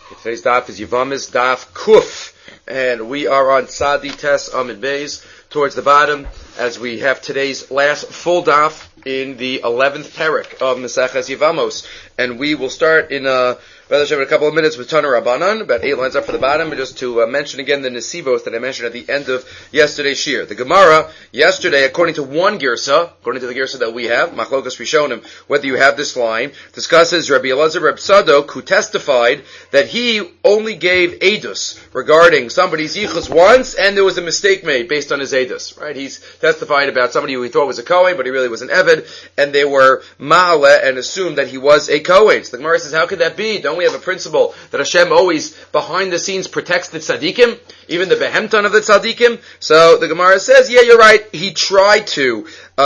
Today's daf is Yevamis Daf Kuf, and we are on Tzadi Tes Amid Beis, towards the bottom, as we have today's last full daf in the 11th parak of Maseches Yevamos, and we will start in a couple of minutes with Tana Rabbanan, about 8 lines up for the bottom, but just to mention again the Nesivos that I mentioned at the end of yesterday's shir. The Gemara, yesterday, according to one girsa, according to the girsa that we have, Machlokas Rishonim, whether you have this line, discusses Rabbi Elazar Reb Sadok, who testified that he only gave edus regarding somebody's yichus once, and there was a mistake made based on his edus, right? He's testified about somebody who he thought was a Kohen, but he really was an Eved, and they were Ma'aleh and assumed that he was a Kohen. So the Gemara says, how could that be? Don't we have a principle that Hashem always behind the scenes protects the tzaddikim, even the behemton of the tzaddikim? So the Gemara says, yeah, you're right. They tried to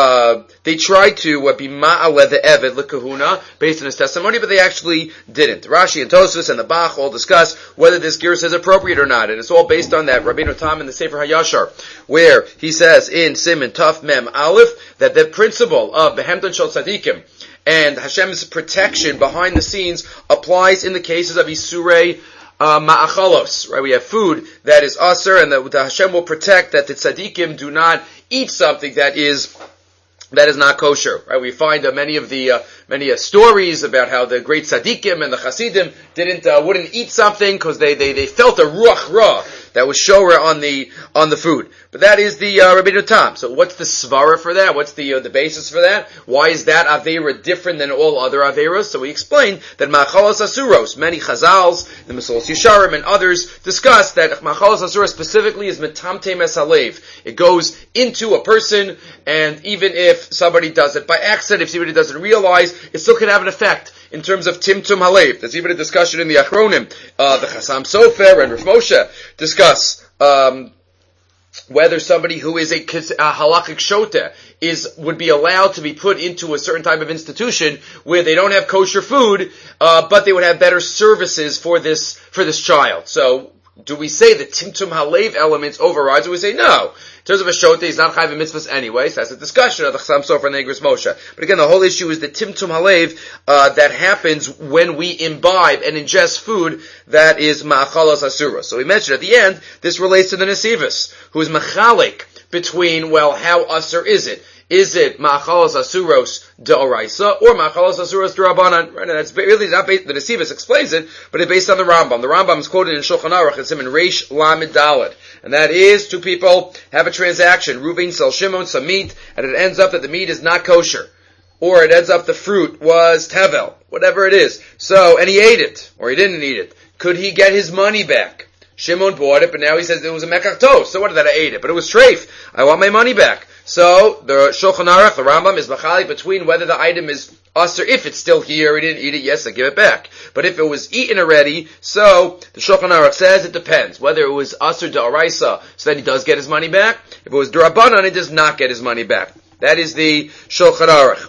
be ma'aleh the eved l'kahuna based on his testimony, but they actually didn't. Rashi and Tosfos and the Bach all discuss whether this girsa is appropriate or not, and it's all based on that Rabbeinu Tam in the Sefer HaYashar, where he says in Siman Taf Mem Aleph that the principle of behemton shel tzaddikim and Hashem's protection behind the scenes applies in the cases of Isurei Ma'achalos, right? We have food that is aser, and that Hashem will protect that the tzaddikim do not eat something that is not kosher, right? We find many stories about how the great tzaddikim and the chasidim wouldn't eat something because they felt a ruach ra that was shora on the food. But that is the Rabbeinu Tam. So what's the svara for that? What's the basis for that? Why is that avera different than all other averas? So we explain that machalos asuros, many chazals, the Mesolos Yesharim and others discuss that machalos asuros specifically is metamte mesalev. It goes into a person, and even if somebody does it by accident, if somebody doesn't realize, it still can have an effect in terms of timtum halev. There's even a discussion in the Achronim. The Chassam Sofer and Rav Moshe discuss whether somebody who is a halachic shota would be allowed to be put into a certain type of institution where they don't have kosher food, but they would have better services for this child. So, do we say the timtum halev elements overrides, or we say no? In terms of a shota, he's not chayv mitzvahs anyway, so that's a discussion of the Chassam Sofer and the Igros Moshe. But again, the whole issue is the timtum halev that happens when we imbibe and ingest food that is ma'achalos asura. So we mentioned at the end, this relates to the Nesivos, who is machalik between, how asur is it? Is it ma'achalos asuros de'oraisa or ma'achalos asuros de'rabanan? Right, and that's really not based. The Nesivos explains it, but it's based on the Rambam. The Rambam is quoted in Shulchan Aruch. It's in Reish Lamed Daled, and that is two people have a transaction. Reuven sells Shimon some meat, and it ends up that the meat is not kosher, or it ends up the fruit was tevel, whatever it is. So, and he ate it, or he didn't eat it. Could he get his money back? Shimon bought it, but now he says it was a mekach tos. So what did that? I ate it, but it was treif. I want my money back. So the Shulchan Aruch, the Rambam, is machalik between whether the item is usher, if it's still here, he didn't eat it, yes, I give it back. But if it was eaten already, so the Shulchan Aruch says it depends. Whether it was usher de'oraisa, so that he does get his money back. If it was d'Rabbanan, he does not get his money back. That is the Shulchan Aruch.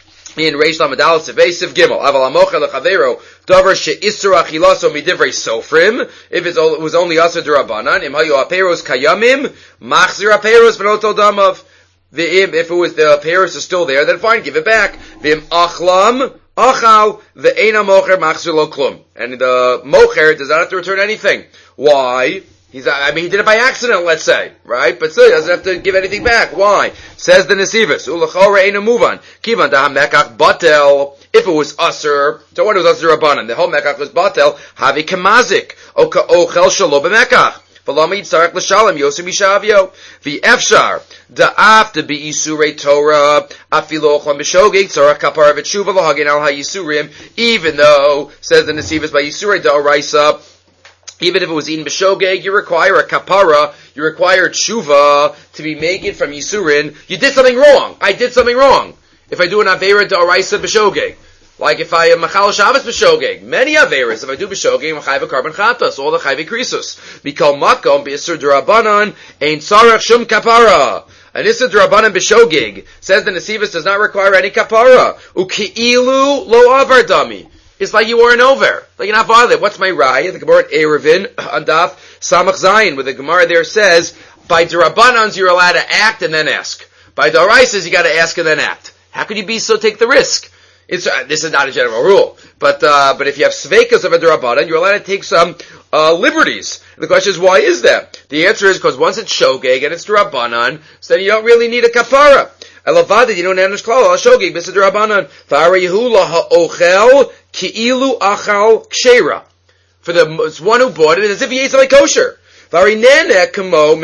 In Reish Lamed Daled Sevesiv Gimel, Aval Amocher Lechavero Davar She'Isur Achilaso Midivrei Sofrim. If it was only Asur D'Rabbanan, Im Hayu Aperos Kayamim Machzir Aperos V'Noto Damav. If it was the Aperos is still there, then fine, give it back. V'Im Achlam Achal V'Eina Mocher Machzir Lo Klum. And the Mocher does not have to return anything. Why? He did it by accident, let's say, right? But still, he doesn't have to give anything back. Why? Says the Nesivos, Ulachora Eina Muvan, Kivan Daha Mekach Batel. If it was Asur, so what was Asur Rabbanan? The whole Mekach was Batel, Havi Kamazik, Oka Ochel Shalo B'Mekach. V'lama Yitzarek L'Shalom, Yosem Mishavyo. V'Efshar, Da'af to be Isurei Torah, Afilo Ochlam B'Shogeg, Tzarek Kapar V'Tshuva L'Hagin Al HaYisurim, even though, says the Nesivos, by Isurei Da'oraisa, even if it was eaten b'shogeg, you require a kapara, you require tshuva to be made it from Yisurin. You did something wrong. I did something wrong. If I do an avera d'oraisa b'shogeg, like if I am machal Shabbos b'shogeg, many averas, if I do b'shogeg, I'm chayv a carbon chatas, all the chayv krisus. Mikol makom b'isur d'rabanan, ein tzarech shum kapara. An isur d'rabanan b'shogeg, says the Nesivos, does not require any kapara. U'ki'ilu lo avar dami. It's like you were an over. Like you're not bothered. What's my raya? The Gemara at Erevin, on Daf Samach Zayin, where the Gemara there says, by D'Rabbanans you're allowed to act and then ask. By D'Oraisas you gotta ask and then act. How could you be so take the risk? This is not a general rule, but if you have sveikas of a derabanan, you're allowed to take some liberties. And the question is, why is that? The answer is because once it's shogeg and it's derabanan, so then you don't really need a kapara. Elavada, you don't nanish klal shogeg b'sid derabanan. V'ara yehula ha'ochel ki'ilu achal kshera. For the one who bought it, it's as if he ate something kosher. Then he has to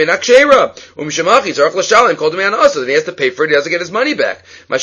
pay for it, he has to get his money back. And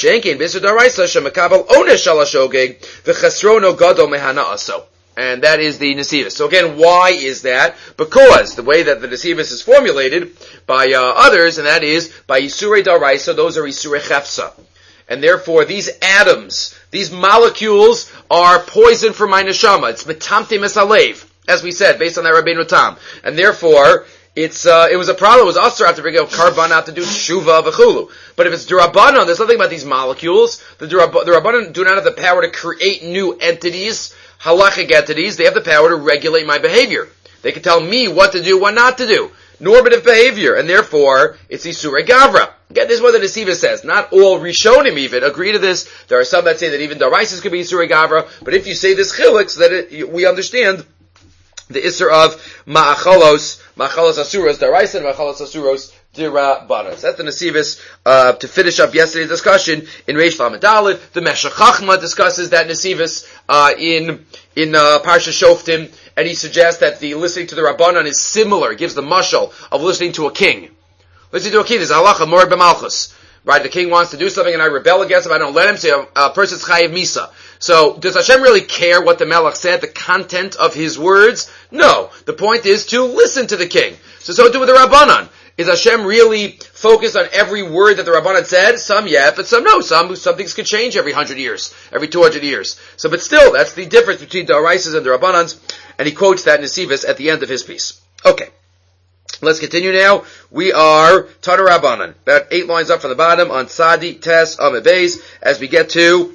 that is the Nesivus. So again, why is that? Because the way that the Nesivus is formulated by others, and that is by Isurei Daraisa, those are Isurei Chefsa. And therefore, these atoms, these molecules are poison for my neshama. It's metamte mesalev, as we said, based on that Rabbeinu Tam. And therefore, it was a problem. It was asur to bring out karban to do shuva v'chulu. But if it's durabanan, there's nothing about these molecules. The durabanan do not have the power to create new entities, halachic entities. They have the power to regulate my behavior. They can tell me what to do, what not to do. Normative behavior, and therefore, it's Isurei Gavra. Again, this is what the Nesivus says. Not all Rishonim even agree to this. There are some that say that even Daraisis could be Isurei Gavra, but if you say this chilik, so that we understand the Isur of Ma'achalos Asuros Daraisa, and Ma'achalos Asuros Dirabanos. That's the Nesivus, to finish up yesterday's discussion in Reish Lamed Daled. The Meshech Chachma discusses that Nesivus, in Parsha Shoftim, and he suggests that the listening to the Rabbanan is similar. He gives the mashal of listening to a king. Listening to a king is halacha mord b'malchus. Right? The king wants to do something and I rebel against him. I don't let him. So a person's chayiv misa. So does Hashem really care what the Melech said, the content of his words? No. The point is to listen to the king. So do with the Rabbanan. Is Hashem really focused on every word that the Rabbanan said? Some yeah, but some no. Some things could change every 100 years, every 200 years. So, but still, that's the difference between the Araisas and the Rabbanans, and he quotes that Nesivus at the end of his piece. Okay. Let's continue now. We are Tana Rabbanan, about 8 lines up from the bottom on Tzadi Tes Amud Beis, as we get to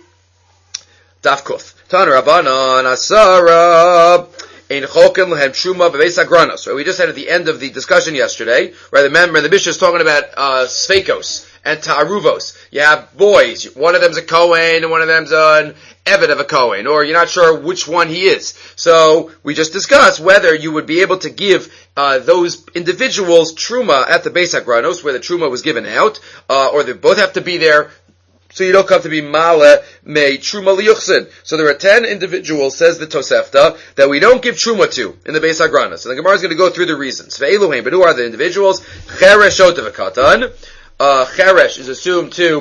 Daf Kuf. Tana Rabbanan Asara. In Chokim Lehem Truma Bebeis Agranos. Right, we just had at the end of the discussion yesterday, right? Remember, the Mishnah is talking about Sveikos and Ta'aruvos. You have boys. One of them's a Kohen, and one of them's an Eved of a Kohen, or you're not sure which one he is. So we just discussed whether you would be able to give those individuals Truma at the Beis Agranos, where the Truma was given out, or they both have to be there. So you don't come to be male me truma liyuchsin. So there are 10 individuals, says the Tosefta, that we don't give truma to in the Beis Hagranos. And the Gemara is going to go through the reasons. Ve'eluhem, but who are the individuals? Cheresh otavakatan. Cheresh is assumed to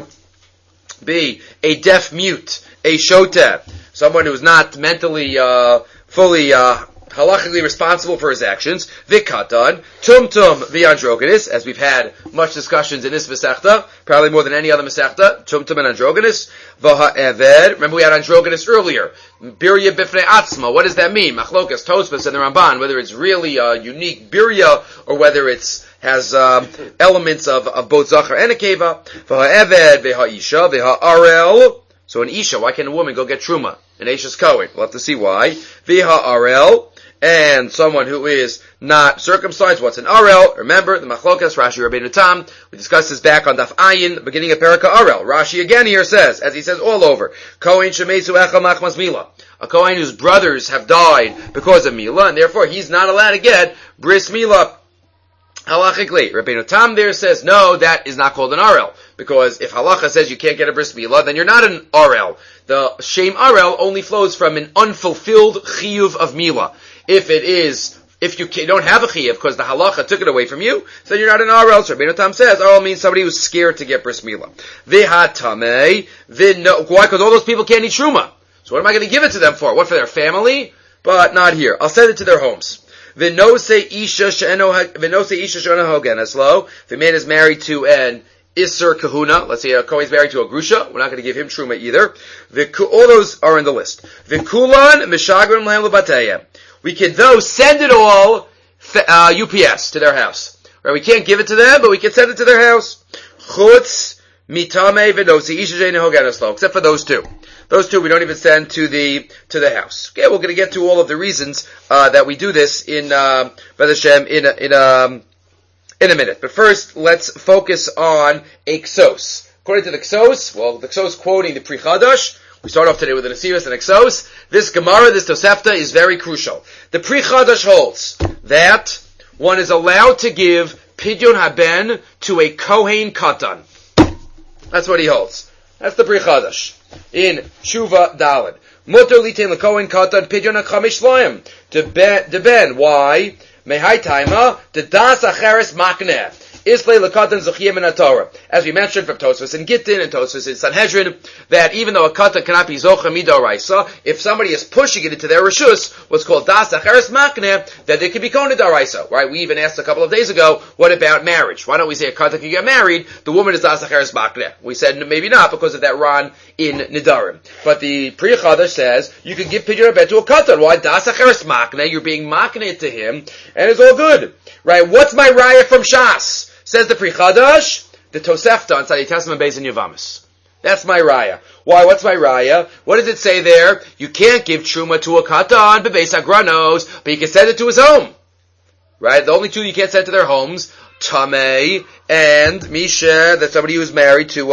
be a deaf mute, a shota, someone who is not mentally fully halachically responsible for his actions. Vikatan, tumtum v'androgenis, as we've had much discussions in this Masechta, probably more than any other Masechta, tumtum and androgenis. V'ha'eved, remember we had androgenis earlier. Birya bifnei atzma, what does that mean? Machlokas, Tosfos, and the Ramban, whether it's really a unique birya, or whether it's has elements of both Zachar and Akeva. V'ha'eved, v'ha'isha, v'ha'arel. So an Isha, why can't a woman go get Truma? An Isha's Kohen. We'll have to see why. V'ha'arel, and someone who is not circumcised. What's an Arel? Remember, the Machlokas, Rashi Rabbeinu Tam, we discussed this back on Daf Ayin, the beginning of Perika Arel. Rashi again here says, as he says all over, Kohen Shemesu Echel Machmas Mila. A Kohen whose brothers have died because of Mila, and therefore he's not allowed to get Bris Mila. Halachically, Rabbeinu Tam there says, no, that is not called an Arel. Because if halacha says you can't get a bris milah, then you're not an Arel. The shame Arel only flows from an unfulfilled chiyuv of milah. If you don't have a chiyuv because the halacha took it away from you, then you're not an Arel. So Rabbeinu Tam says, Arel means somebody who's scared to get bris milah. V'hatamei, why? Because all those people can't eat truma. So what am I going to give it to them for? What, for their family? But not here. I'll send it to their homes. V'nose isha she'eno hogenes lo. If a man is married to an Isser Kahuna, let's say a Kohen is married to a Grusha, we're not going to give him Truma either. All those are in the list. V'kulan mishagrim lehem lebateyem. We can though send it all UPS to their house. Right? We can't give it to them, but we can send it to their house. Chutz mitame v'nose isha she'eno hogenes lo. Except for those two. Those two we don't even send to the house. Okay, we're going to get to all of the reasons that we do this in B'ez Hashem in a minute. But first, let's focus on a Ksos. According to the Ksos, well, the Ksos quoting the Pri Chadash, We start off today with an Asiris and Exos. This Gemara, this Tosefta, is very crucial. The Pri Chadash holds that one is allowed to give Pidyon Haben to a Kohen Katan. That's what he holds. That's the Pri Chadash. In Shuva Daled. Mutter Litain LeKohen Katan Pidyon HaChamish Loim. De Ben. Why? Mehai Taima. De Das Acheres Makneh. Islay Lekatan Zechiyim in a Torah. As we mentioned from Tosfos and Gittin and Tosfos in Sanhedrin, that even though a katan cannot be Zocha Midoraisa, if somebody is pushing it into their Rishus, what's called Das Acheres Makneh, that it can be Kohen Doraisa. Right? We even asked a couple of days ago, what about marriage? Why don't we say a katan can get married, the woman is Das Acheres Makneh? We said maybe not because of that Ran in Nidarim. But the Pri Chadash says, you can give Pidyon Haben to a katan. Why? Das Acheres Makneh, you're being Makneh to him, and it's all good. Right? What's my raya from Shas? Says the Pri Chadash, the Tosefta on Tzadi Tesman Beis in Yavamis. That's my raya. Why? What's my raya? What does it say there? You can't give truma to a katan bebeis agranos, but you can send it to his home. Right? The only two you can't send to their homes, Tamei and Misha, that's somebody who's married to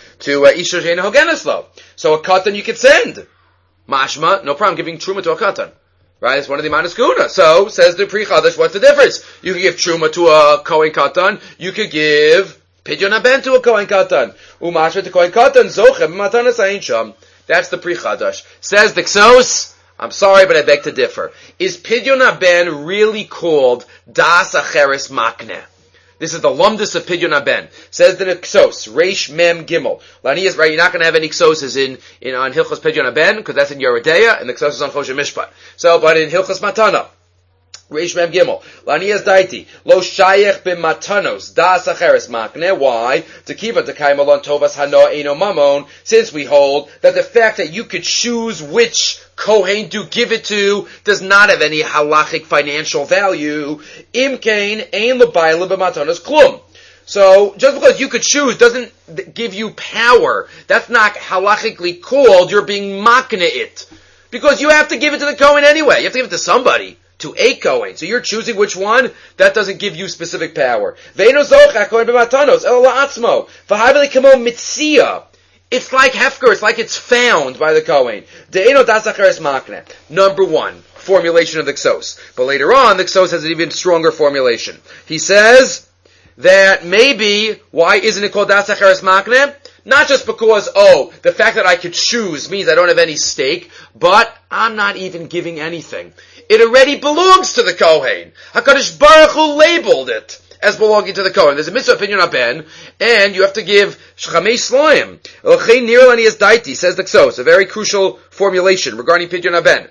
Isha Sheina Hogeneslo. So a katan you can send. Mashma, no problem giving truma to a katan. Right, it's one of the Manas Kuna. So, says the Pri Chadash, what's the difference? You can give Truma to a Kohen Katan, you could give Pidyon Haben to a Kohen Katan. Umashra to Kohen Katan, Zochem Matanas Ayin Sham. That's the Pri Chadash. Says the Ksos, I'm sorry, but I beg to differ. Is Pidyon Haben really called Das Acheres Makneh? This is the Lumdus of Pidyon Haben. Says the Ksos, Reish Mem Gimel. Lanias, right, you're not going to have any Ksoses on Hilchos Pidyon Haben, because that's in Yeridea, and the Ksos is on Choshen Mishpat. So, but in Hilchos Matana, Reish Mem Gimel. Lanias Daiti, Lo Shayech Bim Matanos, Das Acheres Makneh. Why? To keep it to Kaimalon Tovas Hano Eino Mamon, since we hold that the fact that you could choose which Kohen to give it to does not have any halachic financial value. Imkain ein lebayla b'matanos klum. So, just because you could choose doesn't give you power. That's not halachically called, you're being makneh it. Because you have to give it to the Kohen anyway. You have to give it to somebody. To a Kohen. So you're choosing which one? That doesn't give you specific power. Ve'eno zocha Kohen b'matanos, elo la'atzmo. V'haveli kamo mitzia. It's like hefker, it's like it's found by the Kohen. De'eno das acheres makneh. Number one, formulation of the Ksos. But later on, the Ksos has an even stronger formulation. He says that maybe, why isn't it called das acheres makneh? Not just because, the fact that I could choose means I don't have any stake, but I'm not even giving anything. It already belongs to the Kohen. HaKadosh Baruch Hu labeled it as belonging to the Kohen. There's a mitzvah of Pidyon Haben, and you have to give Shchamei Sloim. Elchein Nirlani is Daiti, says the Ksos, a very crucial formulation regarding Pidyon Haben.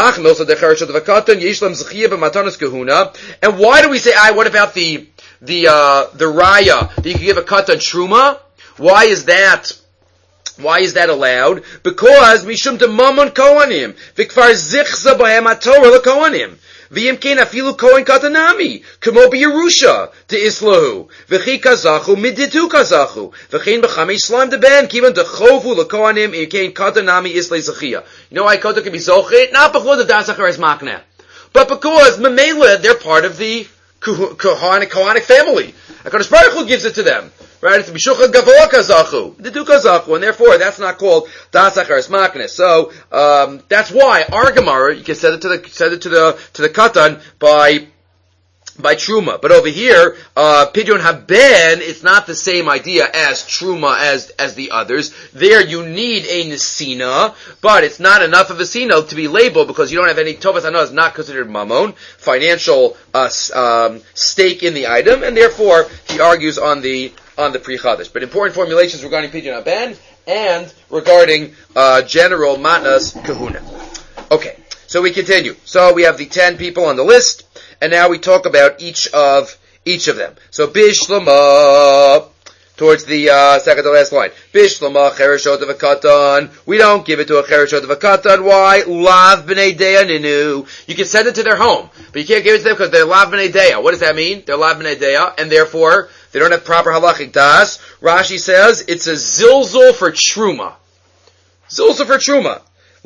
And why do we say, what about the Raya, that you can give a katan Truma? Why is that allowed? Because Mishum de Mamon Kohanim, Vikfar Zichza Bohem HaTorah LeKohanim. V'yim kein afilu Kohen Katanami, Kamo B'Yerusha, to Islahu, V'chi Kazachu, Miditu Kazachu, V'chein B'chamei Slam de Ben, Kivan de Chovu LeKohanim, Im kein Katanami Islay Zechia. You know why Katan can be Zochet? Not because of Das Acheres Makneh, but because Memela, they're part of the Kohanic family. HaKadosh Baruch Hu gives it to them. Right? It's Mishucha Gavoa Kazachu. The Du Kazachu, and therefore that's not called Das Acheres Makneh. So, that's why our Gemara, you can send it to the Katan by Truma. But over here, Pidyon Haben, it's not the same idea as Truma as the others. There you need a Nesina, but it's not enough of a Nesina to be labeled because you don't have any Tovas Hana is not considered Mamon, financial, stake in the item, and therefore he argues on the Pri Chadash. But important formulations regarding Pidyon Haben and regarding, general Matnas Kahuna. Okay. So we continue. So we have the 10 people on the list, and now we talk about each of them. So Bishlama, towards the second to last line. Bishlama chereshot of a katan. We don't give it to a chereshot of a katan. Why? Lav b'nei deya ninu. You can send it to their home, but you can't give it to them because they're lav b'nei deya. What does that mean? They're lav b'nei deya, and therefore they don't have proper halachic das. Rashi says it's a zilzul for truma. Zilzul for truma.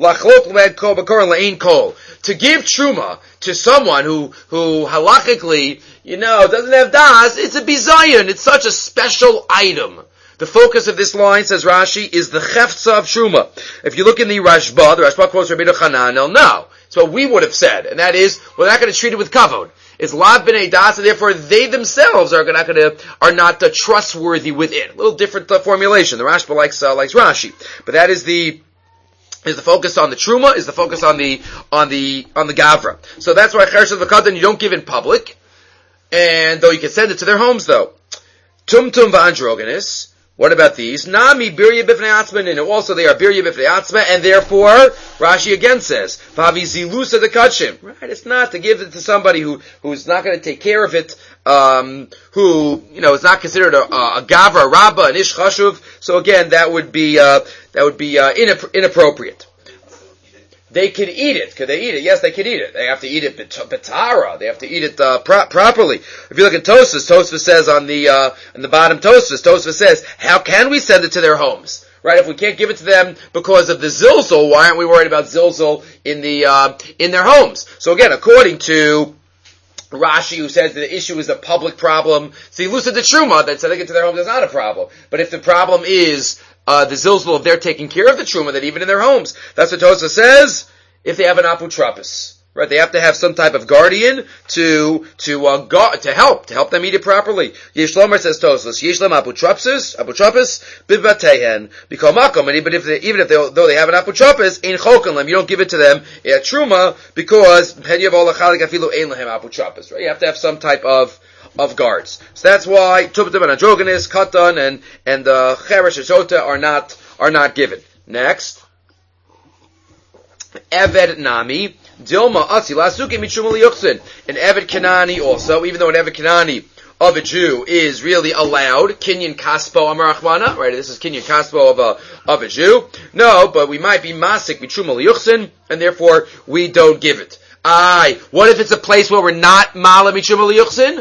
To give truma to someone who halachically, doesn't have das, it's a bizayon. It's such a special item The focus of this line, says Rashi, is the Cheftza of Truma. If you look in the Rashba quotes Rabbeinu Hananel, no. It's what we would have said, and that is, we're not going to treat it with kavod. It's Lav B'nai Das, and therefore they themselves are not trustworthy within. A little different formulation. The Rashba likes Rashi. But that is the focus on the Truma, is the focus on the Gavra. So that's why Cheresh V'Katan you don't give in public, and though you can send it to their homes though. Tumtum V'Androgenis, what about these? Nami Birya B'fnei Atzma, and also they are Birya B'fnei Atzma, and therefore, Rashi again says, Vavi Zilusa the Kachim. Right? It's not to give it to somebody who's not going to take care of it, who, is not considered a Gavra, a Rabba, an Ish Chashuv. So again, that would be inappropriate. They could eat it. Could they eat it? Yes, they could eat it. They have to eat it betara. They have to eat it properly. If you look at Tosfos says on the bottom, Tosfos says, how can we send it to their homes? Right? If we can't give it to them because of the zilzul, why aren't we worried about zilzul in their homes? So again, according to Rashi, who says that the issue is a public problem, see, Lusa de Truma, that sending it to their homes is not a problem. But if the problem is the zilzul of their taking care of the truma, that even in their homes, that's what Tosfos says. If they have an aputrapis, right, they have to have some type of guardian to help them eat it properly. Yeshlomer says Tosfos, Yeshlam aputrapis bivbatehen b'kol makom. But though they have an aputrapis, ein chokan you don't give it to them at truma because right? You have to have some type of guards. So that's why Tubtum and Androgenis, Katan, and the Cheresh and Shota are not given. Next. Eved Nami, Dilma Atzi, Lasuke Michum Liyuchsin. An Eved Kanani also, even though an Eved Kanani of a Jew is really allowed, Kinyan Kaspo Amarachmana, right? This is Kinyan Kaspo of a Jew. No, but we might be Masik Michum Liyuchsin, and therefore we don't give it. What if it's a place where we're not Mala Michum Liyuchsin?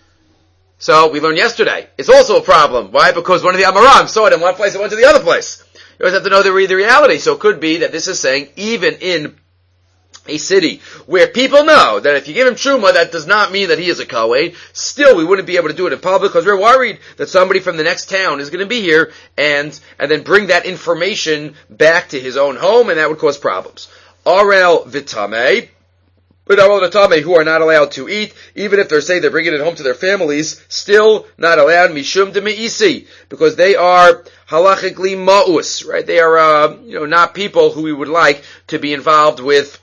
So we learned yesterday. It's also a problem. Why? Because one of the Amaram saw it in one place and went to the other place. You always have to know the reality. So it could be that this is saying even in a city where people know that if you give him truma, that does not mean that he is a Kohen. Still, we wouldn't be able to do it in public because we're worried that somebody from the next town is going to be here and then bring that information back to his own home, and that would cause problems. Arel Vitame. But who are not allowed to eat, even if they're bringing it home to their families, still not allowed, mishum de me'isi, because they are halachically ma'us, right? They are, not people who we would like to be involved with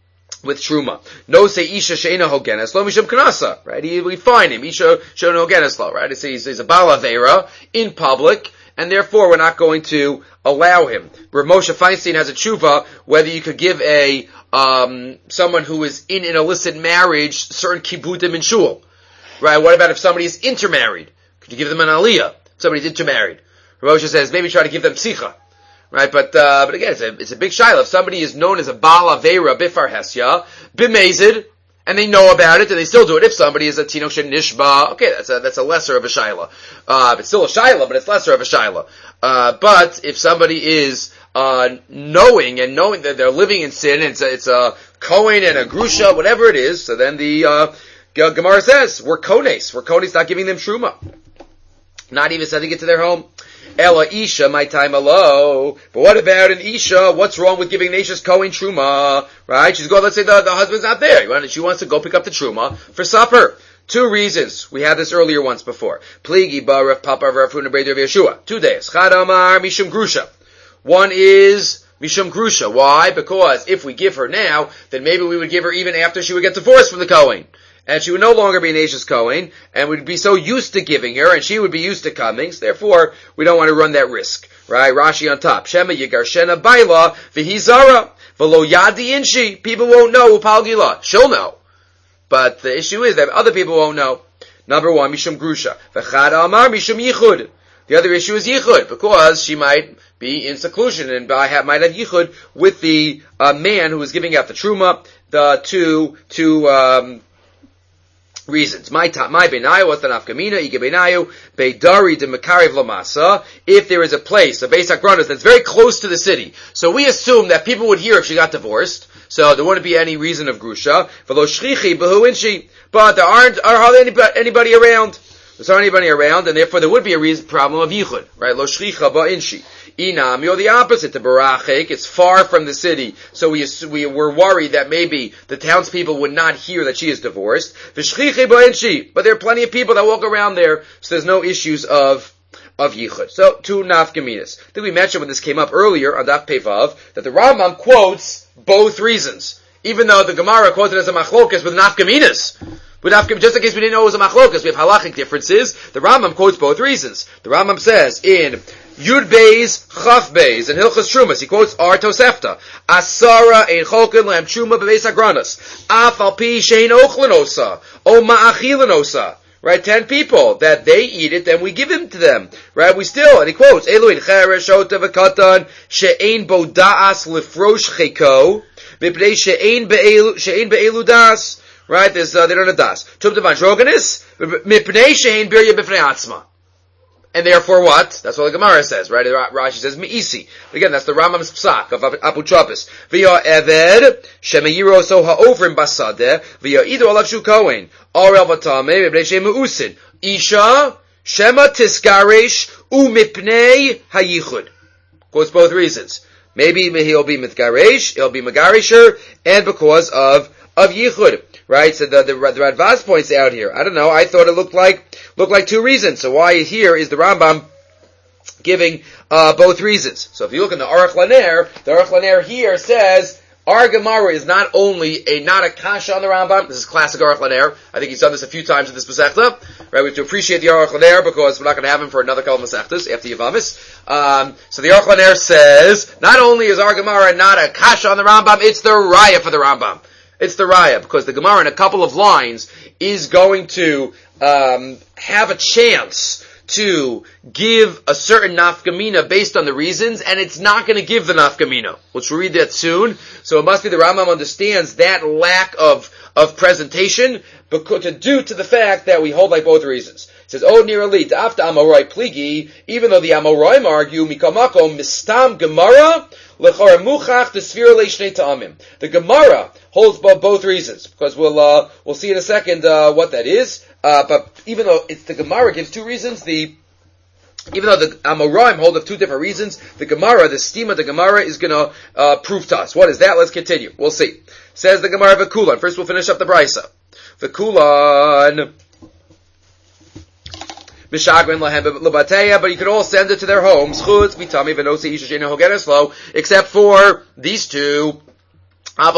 truma. No say isha she'ena hogenes lo mishum kanasa, right? We find him, isha she'ena hogenes lo, right? He's a balavera in public, and therefore we're not going to allow him. Rav Moshe Feinstein has a tshuva whether you could give someone who is in an illicit marriage certain kibudim in shul. Right? What about if somebody is intermarried? Could you give them an aliyah? Somebody's intermarried. Rav Moshe says maybe try to give them psicha. Right? But again, it's a big shaila. If somebody is known as a Baal Aveira Bifar Hesya, Bimezid, and they know about it, and they still do it. If somebody is a Tinoch Nishba, okay, that's a lesser of a shaila. It's still a shaila, but it's lesser of a shaila. But if somebody is knowing that they're living in sin, and it's a Kohen and a Grusha, whatever it is, so then the Gemara says, we're Kones not giving them Truma. Not even sending it to their home. Ella Isha, my time alo. But what about an Isha? What's wrong with giving Naisha's Kohen Truma? Right? She's going, let's say the husband's not there. She wants to go pick up the Truma for supper. Two reasons. We had this earlier once before. Pligi Baraf Papa Rafuna Breder Yeshua. 2 days. Chadamar Mishum Grusha. One is Mishum Grusha. Why? Because if we give her now, then maybe we would give her even after she would get divorced from the Kohen. And she would no longer be an Ashes Kohen, and we'd be so used to giving her, and she would be used to coming, so therefore, we don't want to run that risk. Right? Rashi on top. Shema Yigarshena Baila, Vihizara, Velo Yadi Inshi. People won't know Upalgila. She'll know. But the issue is that other people won't know. Number one, Mishum Grusha. V'chad Amar Mishum Yichud. The other issue is Yichud, because she might be in seclusion and might have Yichud with the man who is giving out the Truma, the two reasons. My benayu, what's the nafkamina? Ige benayu, beidari de mekariv lamasa. If there is a place, a beis hakranos, that's very close to the city, so we assume that people would hear if she got divorced, so there wouldn't be any reason of grusha. V'lo shchichi behu inshi, but there aren't hardly anybody around. There's not anybody around, and therefore there would be a problem of yichud, right? Lo shlicha ba'inshi. Inam, you're the opposite to barachik. It's far from the city, so we were worried that maybe the townspeople would not hear that she is divorced. V'shlicha ba'inshi. But there are plenty of people that walk around there, so there's no issues of yichud. So, two nafkaminas. Did we mention when this came up earlier on Daf Pevav that the Rambam quotes both reasons, even though the Gemara quotes it as a machlokas with nafkaminas. Just in case we didn't know it was a machlokas, we have halachic differences. The Rambam quotes both reasons. The Rambam says in Yud Beis, Chaf Beis, and Hilchas Trumas, he quotes Ar Tosefta, Asara ein cholkin lam truma bebeis hagranas, af al pi shein ochlin osa, o ma'achilin osa. Right, 10 people, that they eat it, then we give him to them. Right, we still, and he quotes, Eluin cheresh ota v'katan, she'ein bo da'as lifrosh cheko, mipnei she'ein be'elu das. Right, there's, they don't have das. Tum tevan droganis, mipnei she'ein birya b'fnei atzma. And therefore what? That's what the Gemara says, right? Rashi says, Me'isi. Again, that's the Rambam's psak of Aputrapis. V'ya eved, shemeyiro so ha'ovrim basadeh, v'ya idu alav shu kohen, arel v'tameh, v'bnei shem u'usin. Isha, shema tisgaresh, u'mipnei hayichud. Quotes both reasons. Maybe he'll be mitgaresh, he'll be megaresher, and because of yichud. Right? So the Radvaz points out here. I don't know, I thought it looked like two reasons. So why here is the Rambam giving both reasons? So if you look in the Aruch Laner here says our Gemara is not only not a kasha on the Rambam. This is classic Aruch Laner. I think he's done this a few times in this Masechta. Right? We have to appreciate the Aruch Laner because we're not going to have him for another couple of Masechtas after Yavamis. So the Aruch Laner says not only is our Gemara not a kasha on the Rambam, it's the raya for the Rambam. It's the raya, because the Gemara in a couple of lines is going to have a chance to give a certain nafkamina based on the reasons, and it's not going to give the nafkamina. We'll read that soon. So it must be the Rambam understands that lack of presentation due to the fact that we hold like both reasons. It says, "Oh, nearly to after Amoroi pligi," even though the Amoraim argue mikamako mistam Gemara lechor muchach the sphere leishnei ta'amim. The Gemara holds both reasons because we'll see in a second what that is. But even though it's the Gemara gives two reasons, even though the Amoraim hold of two different reasons, the Gemara, the stima, the Gemara is going to prove to us. What is that? Let's continue. We'll see. Says the Gemara V'kulan. First, we'll finish up the brisa. V'kulan. But you could all send it to their homes, except for these two. But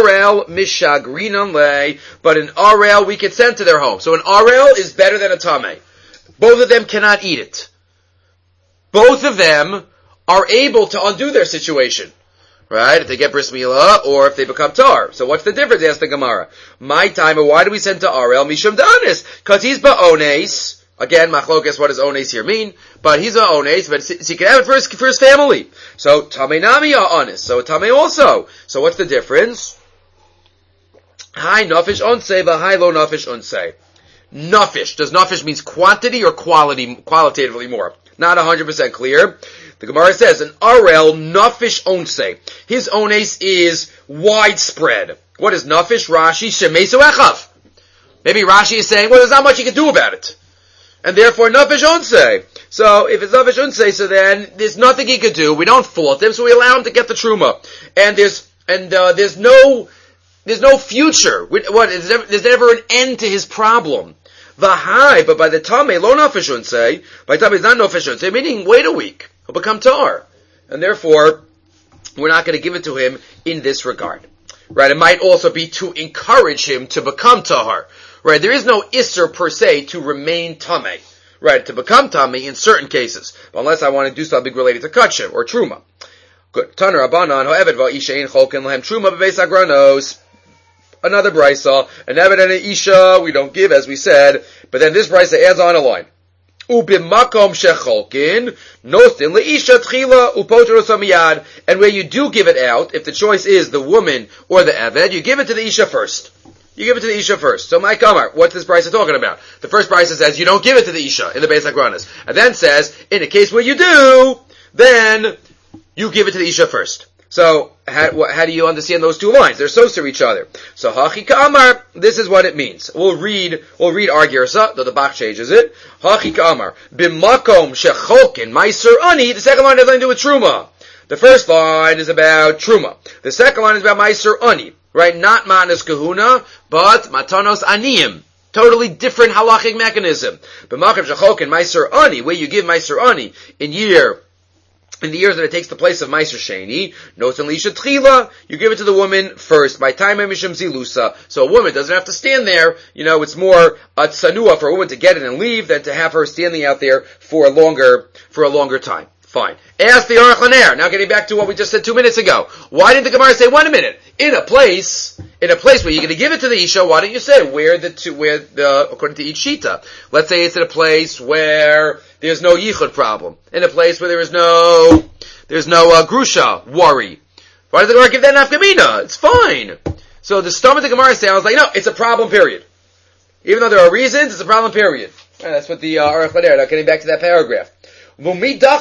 an arel we could send to their home. So an arel is better than a tameh. Both of them cannot eat it. Both of them are able to undo their situation. Right? If they get bris milah or if they become tar. So what's the difference? Asked the Gemara. My time, why do we send to arel? Mishum danis. Because he's ba'ones. Again, machlokas, what does ones here mean? But he's a ones, but he can have it for his family. So, tamei nami are honest. So, tamei also. So, what's the difference? High nafish onse, high low nafish onse. Nafish. Does nafish means quantity or qualitatively more? Not 100% clear. The Gemara says, an arel nafish onse. His ones is widespread. What is nafish? Rashi, shemesu echav. Maybe Rashi is saying, well, there's not much you can do about it. And therefore, nafish unsay. So, if it's nafish unsay, so then there's nothing he could do. We don't fault him, so we allow him to get the truma. And there's no future. There's never an end to his problem. V'hai, but by the tameh lo nafish unsay, by the tameh is not nafish unsay, meaning wait a week, he'll become tar, and therefore we're not going to give it to him in this regard. Right? It might also be to encourage him to become tahar. Right, there is no isser per se to remain tameh. Right, to become tameh in certain cases. Unless I want to do something related to kachim or truma. Good. Taner Abanan, ho'eved va'isha ein cholkin lahem truma bebeis hagranos. Another brisa, an eved and an isha, we don't give as we said, but then this brisa adds on a line. Ubimakom shecholkin, nosin leisha tchila upoter miyad. And where you do give it out, if the choice is the woman or the eved, you give it to the isha first. You give it to the Isha first. So my Kamar, what's this brisa talking about? The first brisa says you don't give it to the Isha in the Beis HaGranas. And then says, in a case where you do, then you give it to the Isha first. So, how do you understand those two lines? They're close to each other. So, Hachi Ka'amar, this is what it means. We'll read our Girsa, though the Bach changes it. Hachi Ka'amar, B'makom shechokin meiser ani, the second line has nothing to do with Truma. The first line is about Truma. The second line is about meiser ani, right? Not Matnas Kahuna, but Matanos Aniyim. Totally different halachic mechanism. B'makom shechokin meiser ani, where you give meiser ani in the years that it takes the place of Meiser Sheni, Notan Lisha Tchila, you give it to the woman first, by time Mishum Zilusa. So a woman doesn't have to stand there, it's more tsanua for a woman to get it and leave than to have her standing out there for a longer time. Fine. Ask the Aruch LaNer. Now getting back to what we just said 2 minutes ago. Why didn't the Gemara say, wait a minute, in a place where you're going to give it to the Isha, why don't you say according to each Shita? Let's say it's in a place where there's no Yichud problem. In a place where there's no Grusha worry. Why does the Gemara give that nafkamina? It's fine. So the stomach of the Gemara sounds like, no, it's a problem period. Even though there are reasons, it's a problem period. And that's what the Aruch LaNer, now getting back to that paragraph. According to